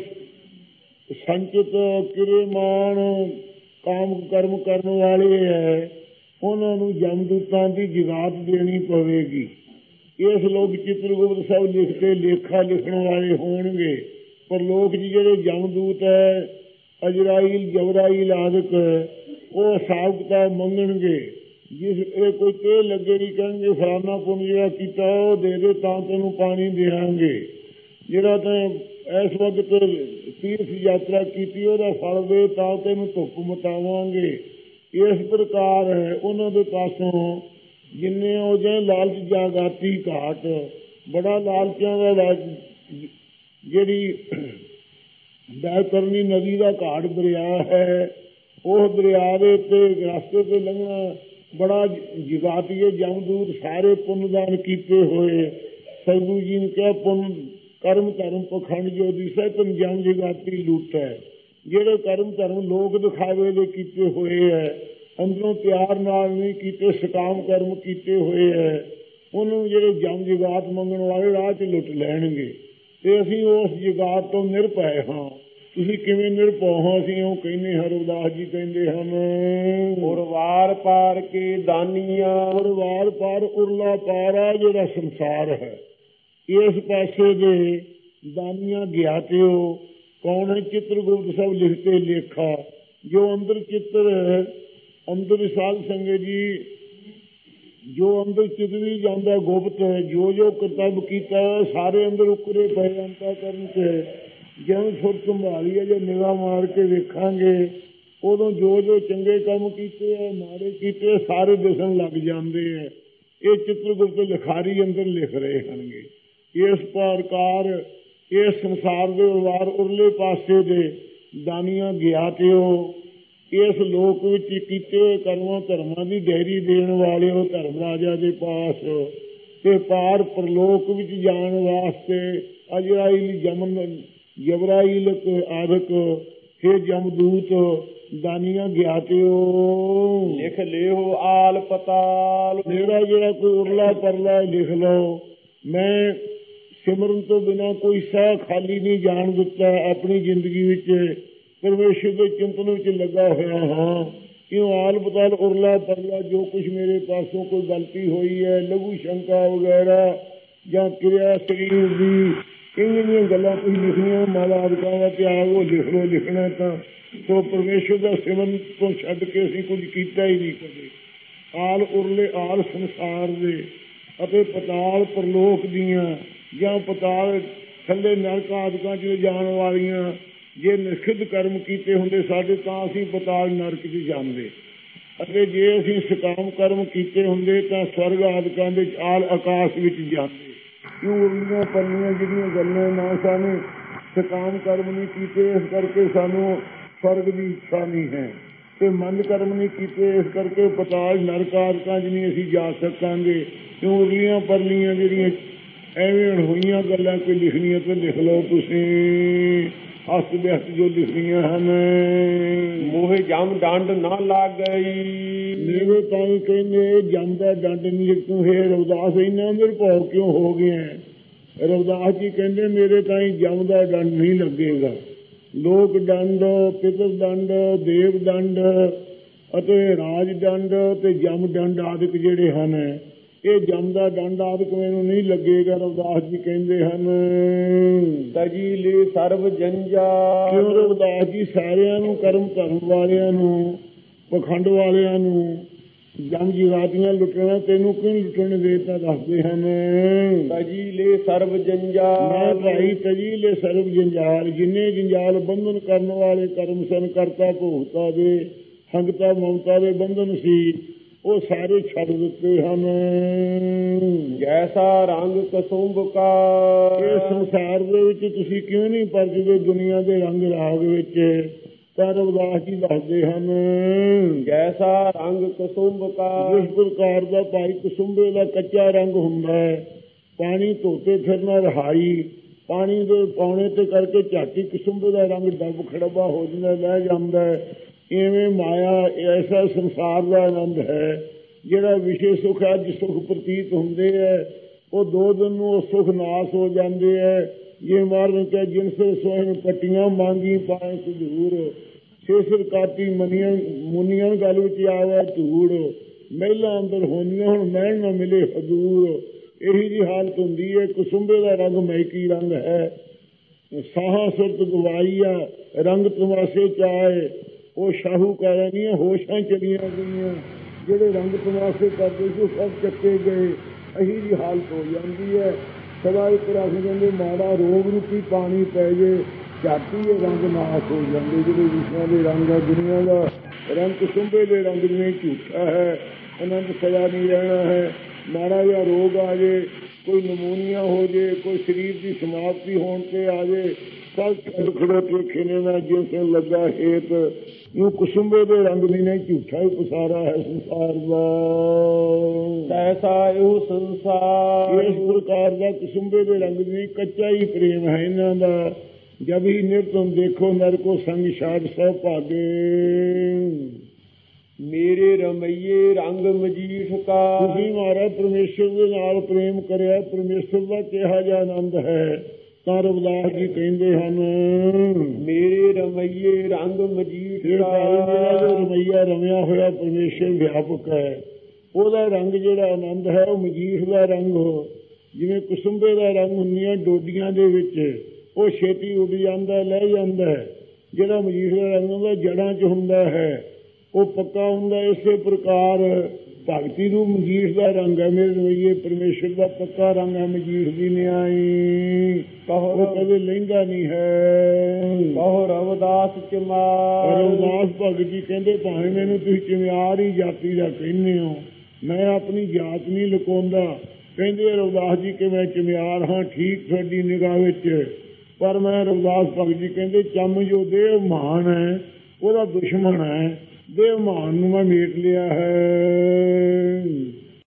ਸੰਚਿਤ ਕਿਰੇਮਾਨ ਕਾਮ ਕਰਮ ਕਰਨ ਵਾਲੇ ਹੈ ਉਹਨਾਂ ਨੂੰ ਜਮਦੂਤਾਂ ਦੀ ਜਗਾਤ ਦੇਣੀ ਪਵੇਗੀ। ਇਸ ਲੋਕ ਚਿੱਤਰਗੁਪਤ ਸਾਹਿਬ ਲਿਖ ਕੇ ਲੇਖਾ ਲਿਖਣ ਵਾਲੇ ਹੋਣਗੇ, ਪਰ ਲੋਕ ਜੀ ਜਿਹੜੇ ਜਮਦੂਤ ਹੈ ਅਜਰਾਈਲ ਜਬਰਾਈਲ ਆਦਿਕ ਉਹ ਹਿਸਾਬ ਕਿਤਾਬ ਮੰਗਣਗੇ। ਜਿਸ ਇਹ ਕੋਈ ਤੇ ਲੱਗੇ ਨਹੀਂ ਕਹਿਣਗੇ ਫਲਾਨਾ ਪੁੰਨ ਜਿਹੜਾ ਕੀਤਾ ਉਹ ਦੇ ਦੇ ਤਾਂ ਤੈਨੂੰ ਪਾਣੀ ਦੇਵਾਂਗੇ, ਜਿਹੜਾ ਤਾਂ ਇਸ ਵਕਤ ਤੀਰਥ ਯਾਤਰਾ ਕੀਤੀ ਉਹਦਾ ਫਲ ਦੇ ਤਾਂ ਤੈਨੂੰ ਧੁੱਪ ਮਟਾਵਾਂਗੇ। ਇਸ ਪ੍ਰਕਾਰ ਹੈ ਉਹਨਾਂ ਦੇ ਪਾਸੋਂ ਜਿੰਨੇ ਉਹ ਜੇ ਲਾਲਚ ਜਾਗਾਤੀ ਘਾਟ, ਬੜਾ ਲਾਲਚਾਂ ਦਾ ਜਿਹੜੀ ਬੈਤਰਨੀ ਨਦੀ ਦਾ ਘਾਟ ਦਰਿਆ ਹੈ, ਉਹ ਦਰਿਆ ਦੇ ਉੱਤੇ ਰਸਤੇ ਤੇ ਲੰਘਣਾ ਬੜਾ ਜਗਾਤੀਏ ਜਮਦੂਤ ਸਾਰੇ ਪੁੰਨਦਾਨ ਕੀਤੇ ਹੋਏ। ਸਤਿਗੁਰੂ ਜੀ ਨੇ ਕਿਹਾ ਪੁੰਨ ਕਰਮ ਧਰਮ ਪਖੰਡ ਜੋ ਦਿਸੈ ਤਨ ਜਨ ਜਗਾਤੀ ਲੂਟ ਹੈ। ਜਿਹੜੇ ਕਰਮ ਧਰਮ ਲੋਕ ਦਿਖਾਵੇ ਦੇ ਕੀਤੇ ਹੋਏ ਹੈ, ਅੰਦਰੋਂ ਪਿਆਰ ਨਾਲ ਨਹੀਂ ਕੀਤੇ, ਸਕਾਮ ਕਰਮ ਕੀਤੇ ਹੋਏ ਹੈ, ਉਹਨੂੰ ਜਿਹੜੇ ਜਮ ਜਗਾਤ ਮੰਗਣ ਵਾਲੇ ਰਾਹ 'ਚ ਲੁੱਟ ਲੈਣਗੇ। ਤੇ ਅਸੀਂ ਉਸ ਜਗਾਤ ਤੋਂ ਨਿਰਭੈ ਹਾਂ। ਤੁਸੀਂ ਕਿਵੇਂ ਨਿਰਭਉ ਹੋ? ਅਸੀਂ ਉਹ ਕਹਿੰਦੇ ਹਾਂ। ਰਵਿਦਾਸ ਜੀ ਕਹਿੰਦੇ ਹਨ, ਉਰਵਾਰ ਪਾਰ ਕੇ ਦਾਨੀਆਂ। ਉਰਵਾਰ ਪਾਰ, ਉਰਲਾ ਪਾਰ ਆ ਜਿਹੜਾ ਸੰਸਾਰ ਹੈ, ਇਸ ਪਾਸੇ ਦੇ ਦਾਨੀਆਂ ਗਿਆਤਿਓ ਕੌਣ ਹੈ? ਚਿੱਤਰਗੁਪਤ ਸਭ ਲਿਖਤੇ ਲੇਖਾ। ਜੋ ਅੰਦਰ ਚਿੱਤਰ ਅੰਦਰ ਸਾਧ ਸੰਗਤ ਜੀ, ਜੋ ਅੰਦਰ ਚਿਤਵੀ ਜਾਂਦਾ ਗੁਪਤ, ਜੋ ਜੋ ਕਰਤੱਵ ਕੀਤਾ ਸਾਰੇ ਅੰਦਰ ਉਕਰੇ ਪਏ ਅੰਤਾ ਕਰਨ ਤੇ ਜਿਵੇਂ ਸੁਰ ਸੰਭਾਲੀ ਹੈ, ਜੇ ਨਿਗਾਹ ਮਾਰ ਕੇ ਵੇਖਾਂਗੇ ਉਦੋਂ ਜੋ ਜੋ ਚੰਗੇ ਕੰਮ ਕੀਤੇ ਹੈ, ਮਾੜੇ ਕੀਤੇ, ਸਾਰੇ ਦਿਸਣ ਲੱਗ ਜਾਂਦੇ ਹੈ। ਇਹ ਚਿੱਤਰਗੁਪਤ ਲਿਖਾਰੀ ਅੰਦਰ ਲਿਖ ਰਹੇ ਹਨਗੇ। ਇਸ ਪ੍ਰਕਾਰ ਇਸ ਸੰਸਾਰ ਦੇ ਉਰਵਾਰ ਉਰਲੇ ਪਾਸੇ ਦੇ ਦਾਨੀਆਂ ਗਿਆਤਿਓ, ਇਸ ਲੋਕ ਵਿੱਚ ਕੀਤੇ ਹੋਏ ਕਰਮਾਂ ਧਰਮਾਂ ਦੀ ਡੈਰੀ ਦੇਣ ਵਾਲਿਓ ਧਰਮ ਰਾਜਾ ਦੇ ਪਾਸ, ਤੇ ਪਾਰ ਪ੍ਰਲੋਕ ਵਿੱਚ ਜਾਣ ਵਾਸਤੇ ਅਜਰਾਈਲ ਜਮਨ ਜਬਰਾਈਲ ਆਦਿਕ ਹੇ ਜਮਦੂਤ ਦਾਨੀਆਂ ਗਿਆਤਿਓ ਲਿਖ ਲਿਓ ਆਲ ਪਤਾਲ। ਮੇਰਾ ਜਿਹੜਾ ਕੋਈ ਉਰਲਾ ਪਰਲਾ ਲਿਖ ਲਓ। ਮੈਂ ਸਿਮਰਨ ਤੋਂ ਬਿਨਾਂ ਕੋਈ ਸਾਹ ਖਾਲੀ ਨਹੀਂ ਜਾਣ ਦਿੱਤਾ। ਆਪਣੀ ਜ਼ਿੰਦਗੀ ਵਿੱਚ ਪਰਮੇਸ਼ਰ ਦੇ ਚਿੰਤਨ ਵਿੱਚ ਲੱਗਾ ਹੋਇਆ ਹਾਂ। ਕਿਉਂ ਆਲ ਪਤਾਲ ਉਰਲਾ ਪਰਲਾ ਜੋ ਕੁਛ ਮੇਰੇ ਪਾਸੋਂ ਕੋਈ ਗਲਤੀ ਹੋਈ ਹੈ, ਲਘੂ ਸ਼ੰਕਾ ਵਗੈਰਾ ਜਾਂ ਕਿਰਿਆ ਸਰੀਰ ਦੀ ਕਈਆਂ ਦੀਆਂ ਗੱਲਾਂ ਤੁਸੀਂ ਲਿਖਣੀਆਂ, ਮਾਲਾ ਆਦਿਕਾਂ ਦਾ ਤਿਆਗ ਉਹ ਲਿਖ ਲਓ। ਲਿਖਣਾ ਤਾਂ ਸੋ ਪਰਮੇਸ਼ਰ ਦਾ ਸਿਮਰਨ ਤੋਂ ਛੱਡ ਕੇ ਅਸੀਂ ਕੁਝ ਕੀਤਾ ਹੀ ਨਹੀਂ ਕਦੇ। ਆਲ ਉਰਲੇ ਆਲ ਸੰਸਾਰ ਦੇ ਅਤੇ ਪਤਾਲ ਪ੍ਰਲੋਕ ਦੀਆਂ ਜਾਂ ਪਤਾਲ ਥੱਲੇ ਨਰਕ ਆਦਿਕਾਂ 'ਚ ਜਾਣ ਵਾਲੀਆਂ ਜੇ ਨਿਸ਼ਚਿਤ ਕਰਮ ਕੀਤੇ ਹੁੰਦੇ ਸਾਡੇ ਤਾਂ ਅਸੀਂ ਪਤਾਲ ਨਰਕ 'ਚ ਜਾਂਦੇ, ਅਤੇ ਜੇ ਅਸੀਂ ਸਕਾਮ ਕਰਮ ਕੀਤੇ ਹੁੰਦੇ ਤਾਂ ਸਵਰਗ ਆਦਿਕਾਂ ਦੇ ਆਲ ਆਕਾਸ਼ ਵਿੱਚ ਜਾਂਦੇ। ਕਿਉਂ ਉਰਲੀਆਂ ਪਰਲੀਆਂ ਜਿਹੜੀਆਂ ਗੱਲਾਂ ਨਾ ਸਾਨੂੰ ਸਕਾਮ ਕਰਮ ਨਹੀਂ ਕੀਤੇ, ਇਸ ਕਰਕੇ ਸਾਨੂੰ ਸਵਰਗ ਦੀ ਇੱਛਾ ਨਹੀਂ ਹੈ, ਤੇ ਮੰਦ ਕਰਮ ਨਹੀਂ ਕੀਤੇ ਇਸ ਕਰਕੇ ਪਤਾਲ ਨਰਕ ਆਦਿਕਾਂ 'ਚ ਨਹੀਂ ਅਸੀਂ ਜਾ ਸਕਾਂਗੇ। ਕਿਉਂ ਉਰਲੀਆਂ ਪਰਲੀਆਂ ਜਿਹੜੀਆਂ ਐਵੇਂ ਹੋਈਆਂ ਗੱਲਾਂ ਕੋਈ ਲਿਖਣੀਆਂ ਤਾਂ ਲਿਖ ਲਓ ਤੁਸੀਂ, ਹੱਸ ਬਿਹਸ ਜੋ ਲਿਖਣੀਆਂ ਹਨ। ਮੋਹ ਜਮ ਡੰਡ ਨਾ ਲੱਗ ਗਈ। ਮੇਰੇ ਤਾਂ ਕਹਿੰਦੇ ਜਮ ਦਾ ਡੰਡ ਨਹੀਂ। ਤੂੰ ਹੈ ਰਵਿਦਾਸ ਇੰਨਾ ਨਿਰਭਉ ਕਿਉਂ ਹੋ ਗਿਆ? ਰਵਿਦਾਸ ਜੀ ਕਹਿੰਦੇ ਮੇਰੇ ਤਾਂ ਜਮ ਦਾ ਡੰਡ ਨਹੀਂ ਲੱਗੇਗਾ। ਲੋਕ ਦੰਡ, ਪਿਤਰ ਦੰਡ, ਦੇਵ ਦੰਡ ਅਤੇ ਰਾਜ ਦੰਡ ਤੇ ਜਮ ਦੰਡ ਆਦਿਕ ਜਿਹੜੇ ਹਨ, ਇਹ ਜਮ ਦਾ ਦੰਡ ਆਦਿਕ ਮੈਨੂੰ ਨਹੀਂ ਲੱਗੇਗਾ। ਰਵਿਦਾਸ ਜੀ ਕਹਿੰਦੇ ਹਨ ਤਜੀ ਲੈ ਸਰਬ ਜੰਜਾਲ। ਕਿਉਂ ਰਵਿਦਾਸ ਜੀ ਸਾਰਿਆਂ ਨੂੰ, ਕਰਮ ਧਰਮ ਵਾਲਿਆਂ ਨੂੰ, ਪਖੰਡ ਵਾਲਿਆਂ ਨੂੰ ਜਮ ਜਗਾਤੀਆਂ ਲੁੱਟਣਾ ਤੈਨੂੰ ਕਿਉਂ ਲੁੱਟਣ ਦੇ ਤਾਂ ਦੱਸਦੇ ਹਨ। ਤਜੀ ਲੈ ਸਰਬ ਜੰਜਾਲ। ਮੈਂ ਭਾਈ ਤਜੀ ਲੈ ਸਰਬ ਜੰਜਾਲ, ਜਿੰਨੇ ਜੰਜਾਲ ਬੰਧਨ ਕਰਨ ਵਾਲੇ ਕਰਮ ਸਨ, ਕਰਤਾ ਭੋਗਤਾ ਦੇ ਹੰਗਤਾ ਮਮਤਾ ਦੇ ਬੰਧਨ ਸੀ, ਉਹ ਸਾਰੇ ਛੱਡ ਦਿੱਤੇ ਹਨ। ਜੈਸਾ ਰੰਗ ਕਸੁੰਭ ਕਾ। ਇਸ ਸੰਸਾਰ ਦੇ ਵਿੱਚ ਤੁਸੀਂ ਕਿਉਂ ਨਹੀਂ ਪਰਜਦੇ ਦੁਨੀਆ ਦੇ ਰੰਗ ਰਾਗ ਵਿੱਚ? ਤਾਂ ਰਵਿਦਾਸ ਜੀ ਦੱਸਦੇ ਹਨ ਜੈਸਾ ਰੰਗ ਕਸੁੰਭ ਕਾ। ਜਿਸ ਪ੍ਰਕਾਰ ਦਾ ਭਾਈ ਕਸੁੰਭੇ ਦਾ ਕੱਚਾ ਰੰਗ ਹੁੰਦਾ ਹੈ, ਪਾਣੀ ਧੋਤੇ ਫਿਰਨਾ ਰਹਾਈ, ਪਾਣੀ ਦੇ ਪਾਉਣੇ ਤੇ ਕਰਕੇ ਝਾਟੀ ਕਸੁੰਭੇ ਦਾ ਰੰਗ ਡੱਬ ਖੜਬਾ ਹੋ ਜਾਂਦਾ, ਲੈ ਜਾਂਦਾ ਹੈ। ਇਵੇਂ ਮਾਇਆ ਐਸਾ ਸੰਸਾਰ ਦਾ ਆਨੰਦ ਹੈ ਜਿਹੜਾ ਵਿਸ਼ੇ ਸੁੱਖ ਅੱਜ ਸੁੱਖ ਪ੍ਰਤੀਤ ਹੁੰਦੇ ਹੈ, ਉਹ ਦੋ ਦਿਨ ਨੂੰ ਉਹ ਸੁੱਖ ਨਾਸ ਹੋ ਜਾਂਦੇ ਹੈ। ਜੇ ਮਾਰਨ ਕਿ ਜਿਨਸ ਸੋਹਣ ਪੱਟੀਆਂ ਮੰਗੀ ਪਾਏ ਸੁਧੂਰ, ਛੇਸਰ ਕਾਟੀ ਮਨੀਆਂ ਮੁਨੀਆਂ ਗੱਲ ਵਿੱਚ ਆਵੇ ਧੂੜ, ਮਹਿਲਾ ਅੰਦਰ ਹੋਣੀਆਂ ਹੁਣ ਮਹਿਲ ਨਾ ਮਿਲੇ ਹਦੂਰ। ਇਹੀ ਜਿਹੀ ਹਾਲਤ ਹੁੰਦੀ ਹੈ। ਕੁਸੁੰਬੇ ਦਾ ਰੰਗ ਮਹਿਕੀ ਰੰਗ ਹੈ, ਸਾਹਾਂ ਸੁਰਤ ਗਵਾਈਆ ਰੰਗ ਤਮਾਸ਼ੇ ਚਾਏ। ਉਹ ਸ਼ਾਹੂਕਾਰਾਂ ਦੀਆਂ ਹੋਸ਼ਾਂ ਚਲੀਆਂ ਗਈਆਂ, ਜਿਹੜੇ ਰੰਗ ਤਮਾਸ਼ੇ ਕਰਦੇ ਸੀ ਸਭ ਚੱਕੇ ਗਏ। ਇਹੀ ਜਿਹੀ ਹਾਲਤ ਹੋ ਜਾਂਦੀ ਹੈ। ਸਦਾ ਇੱਕ ਰੱਖ ਕਹਿੰਦੇ ਮਾੜਾ ਰੋਗ ਨੂੰ ਕੀ ਪਾਣੀ ਪੈ ਜੇ, ਝਾਟੀ ਇਹ ਰੰਗ ਨਾਸ ਹੋ ਜਾਂਦੇ। ਜਿਹੜੇ ਵਿਸ਼ਿਆਂ ਦੇ ਰੰਗ ਹੈ, ਦੁਨੀਆ ਦਾ ਰੰਗ ਕੁਸੁੰਬੇ ਦੇ ਰੰਗ ਜਿਵੇਂ ਝੂਠਾ ਹੈ, ਆਨੰਦ ਸਦਾ ਨਹੀਂ ਰਹਿਣਾ ਹੈ। ਮਾੜਾ ਜਿਹਾ ਰੋਗ ਆ ਜੇ, ਕੋਈ ਨਮੂਨੀਆ ਹੋ ਜੇ, ਕੋਈ ਸਰੀਰ ਦੀ ਸਮਾਪਤੀ ਹੋਣ ਤੇ ਆ ਜੇ, ਸਭ ਛੱਡ ਖੜੋ ਖੇਨੇ ਨਾਲ ਜਿਸ ਲੱਗਾ ਹੇਤ। ਇਹ ਕੁਸੁੰਬੇ ਦੇ ਰੰਗ ਦੀ ਨੇ ਝੂਠਾ ਹੀ ਪਸਾਰਾ ਹੈ ਸੰਸਾਰ ਦਾ। ਐਸਾ ਇਹੋ ਸੰਸਾਰ। ਇਸ ਪ੍ਰਕਾਰ ਦਾ ਕੁਸੁੰਬੇ ਦੇ ਰੰਗ ਦੀ ਕੱਚਾ ਹੀ ਪ੍ਰੇਮ ਹੈ ਇਹਨਾਂ ਦਾ। ਜਬ ਹੀ ਨਿਰਤਮ ਦੇਖੋ ਨਰਕੋ ਸੰਗ ਛਾੜ ਸਭ ਭਾਗੇ। ਮੇਰੇ ਰਮਈਏ ਰੰਗ ਮਜੀਠ ਕਾ। ਤੁਸੀਂ ਮਹਾਰਾਜ ਪਰਮੇਸ਼ਰ ਦੇ ਨਾਲ ਪ੍ਰੇਮ ਕਰਿਆ, ਪਰਮੇਸ਼ਰ ਦਾ ਕਿਹਾ ਜਿਹਾ ਆਨੰਦ ਹੈ। ਤਾਂ ਰਵਿਦਾਸ ਜੀ ਕਹਿੰਦੇ ਹਨ ਮੇਰੇ ਤੇਰੇ ਰਮਈਏ ਰੰਗ ਮਜੀਠ ਇਹ ਕਾਰਨ ਜਿਹੜਾ ਜੋ ਦਾ ਰਮਈਆ ਰਮਿਆ ਹੋਇਆ ਪਰਮੇਸ਼ਰ ਵਿਆਪਕ ਹੈ, ਉਹਦਾ ਰੰਗ ਜਿਹੜਾ ਆਨੰਦ ਹੈ ਉਹ ਮਜੀਠ ਦਾ ਰੰਗ ਹੋ। ਜਿਵੇਂ ਕੁਸੁੰਬੇ ਦਾ ਰੰਗ ਹੁੰਦੀਆਂ ਡੋਡੀਆਂ ਦੇ ਵਿੱਚ, ਉਹ ਛੇਤੀ ਉੱਡ ਜਾਂਦਾ, ਲੈ ਜਾਂਦਾ ਹੈ। ਜਿਹੜਾ ਮਜੀਠ ਦਾ ਰੰਗ ਹੁੰਦਾ ਜੜ੍ਹਾਂ 'ਚ ਹੁੰਦਾ ਹੈ, ਉਹ ਪੱਕਾ ਹੁੰਦਾ। ਇਸੇ ਪ੍ਰਕਾਰ ਭਗਤੀ ਨੂੰ ਮਜੀਠ ਦਾ ਰੰਗ ਹੈ। ਮੇਰੇ ਰਵਈਏ ਪਰਮੇਸ਼ਰ ਦਾ ਪੱਕਾ ਰੰਗ ਹੈ ਮਜੀਠ ਦੀ ਨਿਆਈ, ਉਹ ਕਦੇ ਲਹਿੰਗਾ ਨਹੀਂ ਹੈ। ਕਹੋ ਰਵਿਦਾਸ ਚਮਾਰ ਰਵਿਦਾਸ ਭਗਤ ਜੀ ਕਹਿੰਦੇ ਭਾਵੇਂ ਮੈਨੂੰ ਤੁਸੀਂ ਚਿਮਿਆਰ ਹੀ ਜਾਤੀ ਦਾ ਕਹਿੰਦੇ ਹੋ, ਮੈਂ ਆਪਣੀ ਜਾਤ ਨਹੀਂ ਲੁਕਾਉਂਦਾ। ਕਹਿੰਦੇ ਰਵਿਦਾਸ ਜੀ ਕਿ ਮੈਂ ਚਿਮਿਆਰ ਹਾਂ, ਠੀਕ ਤੁਹਾਡੀ ਨਿਗਾਹ ਵਿੱਚ, ਪਰ ਮੈਂ ਰਵਿਦਾਸ ਭਗਤ ਜੀ ਕਹਿੰਦੇ ਚੰਮ ਜੋ ਦੇਵ ਮਹਾਨ ਹੈ ਉਹਦਾ ਦੁਸ਼ਮਣ ਹੈ, ਦੇਵ ਮਹਾਨ ਨੂੰ ਮੈਂ ਮੇਟ ਲਿਆ ਹੈ।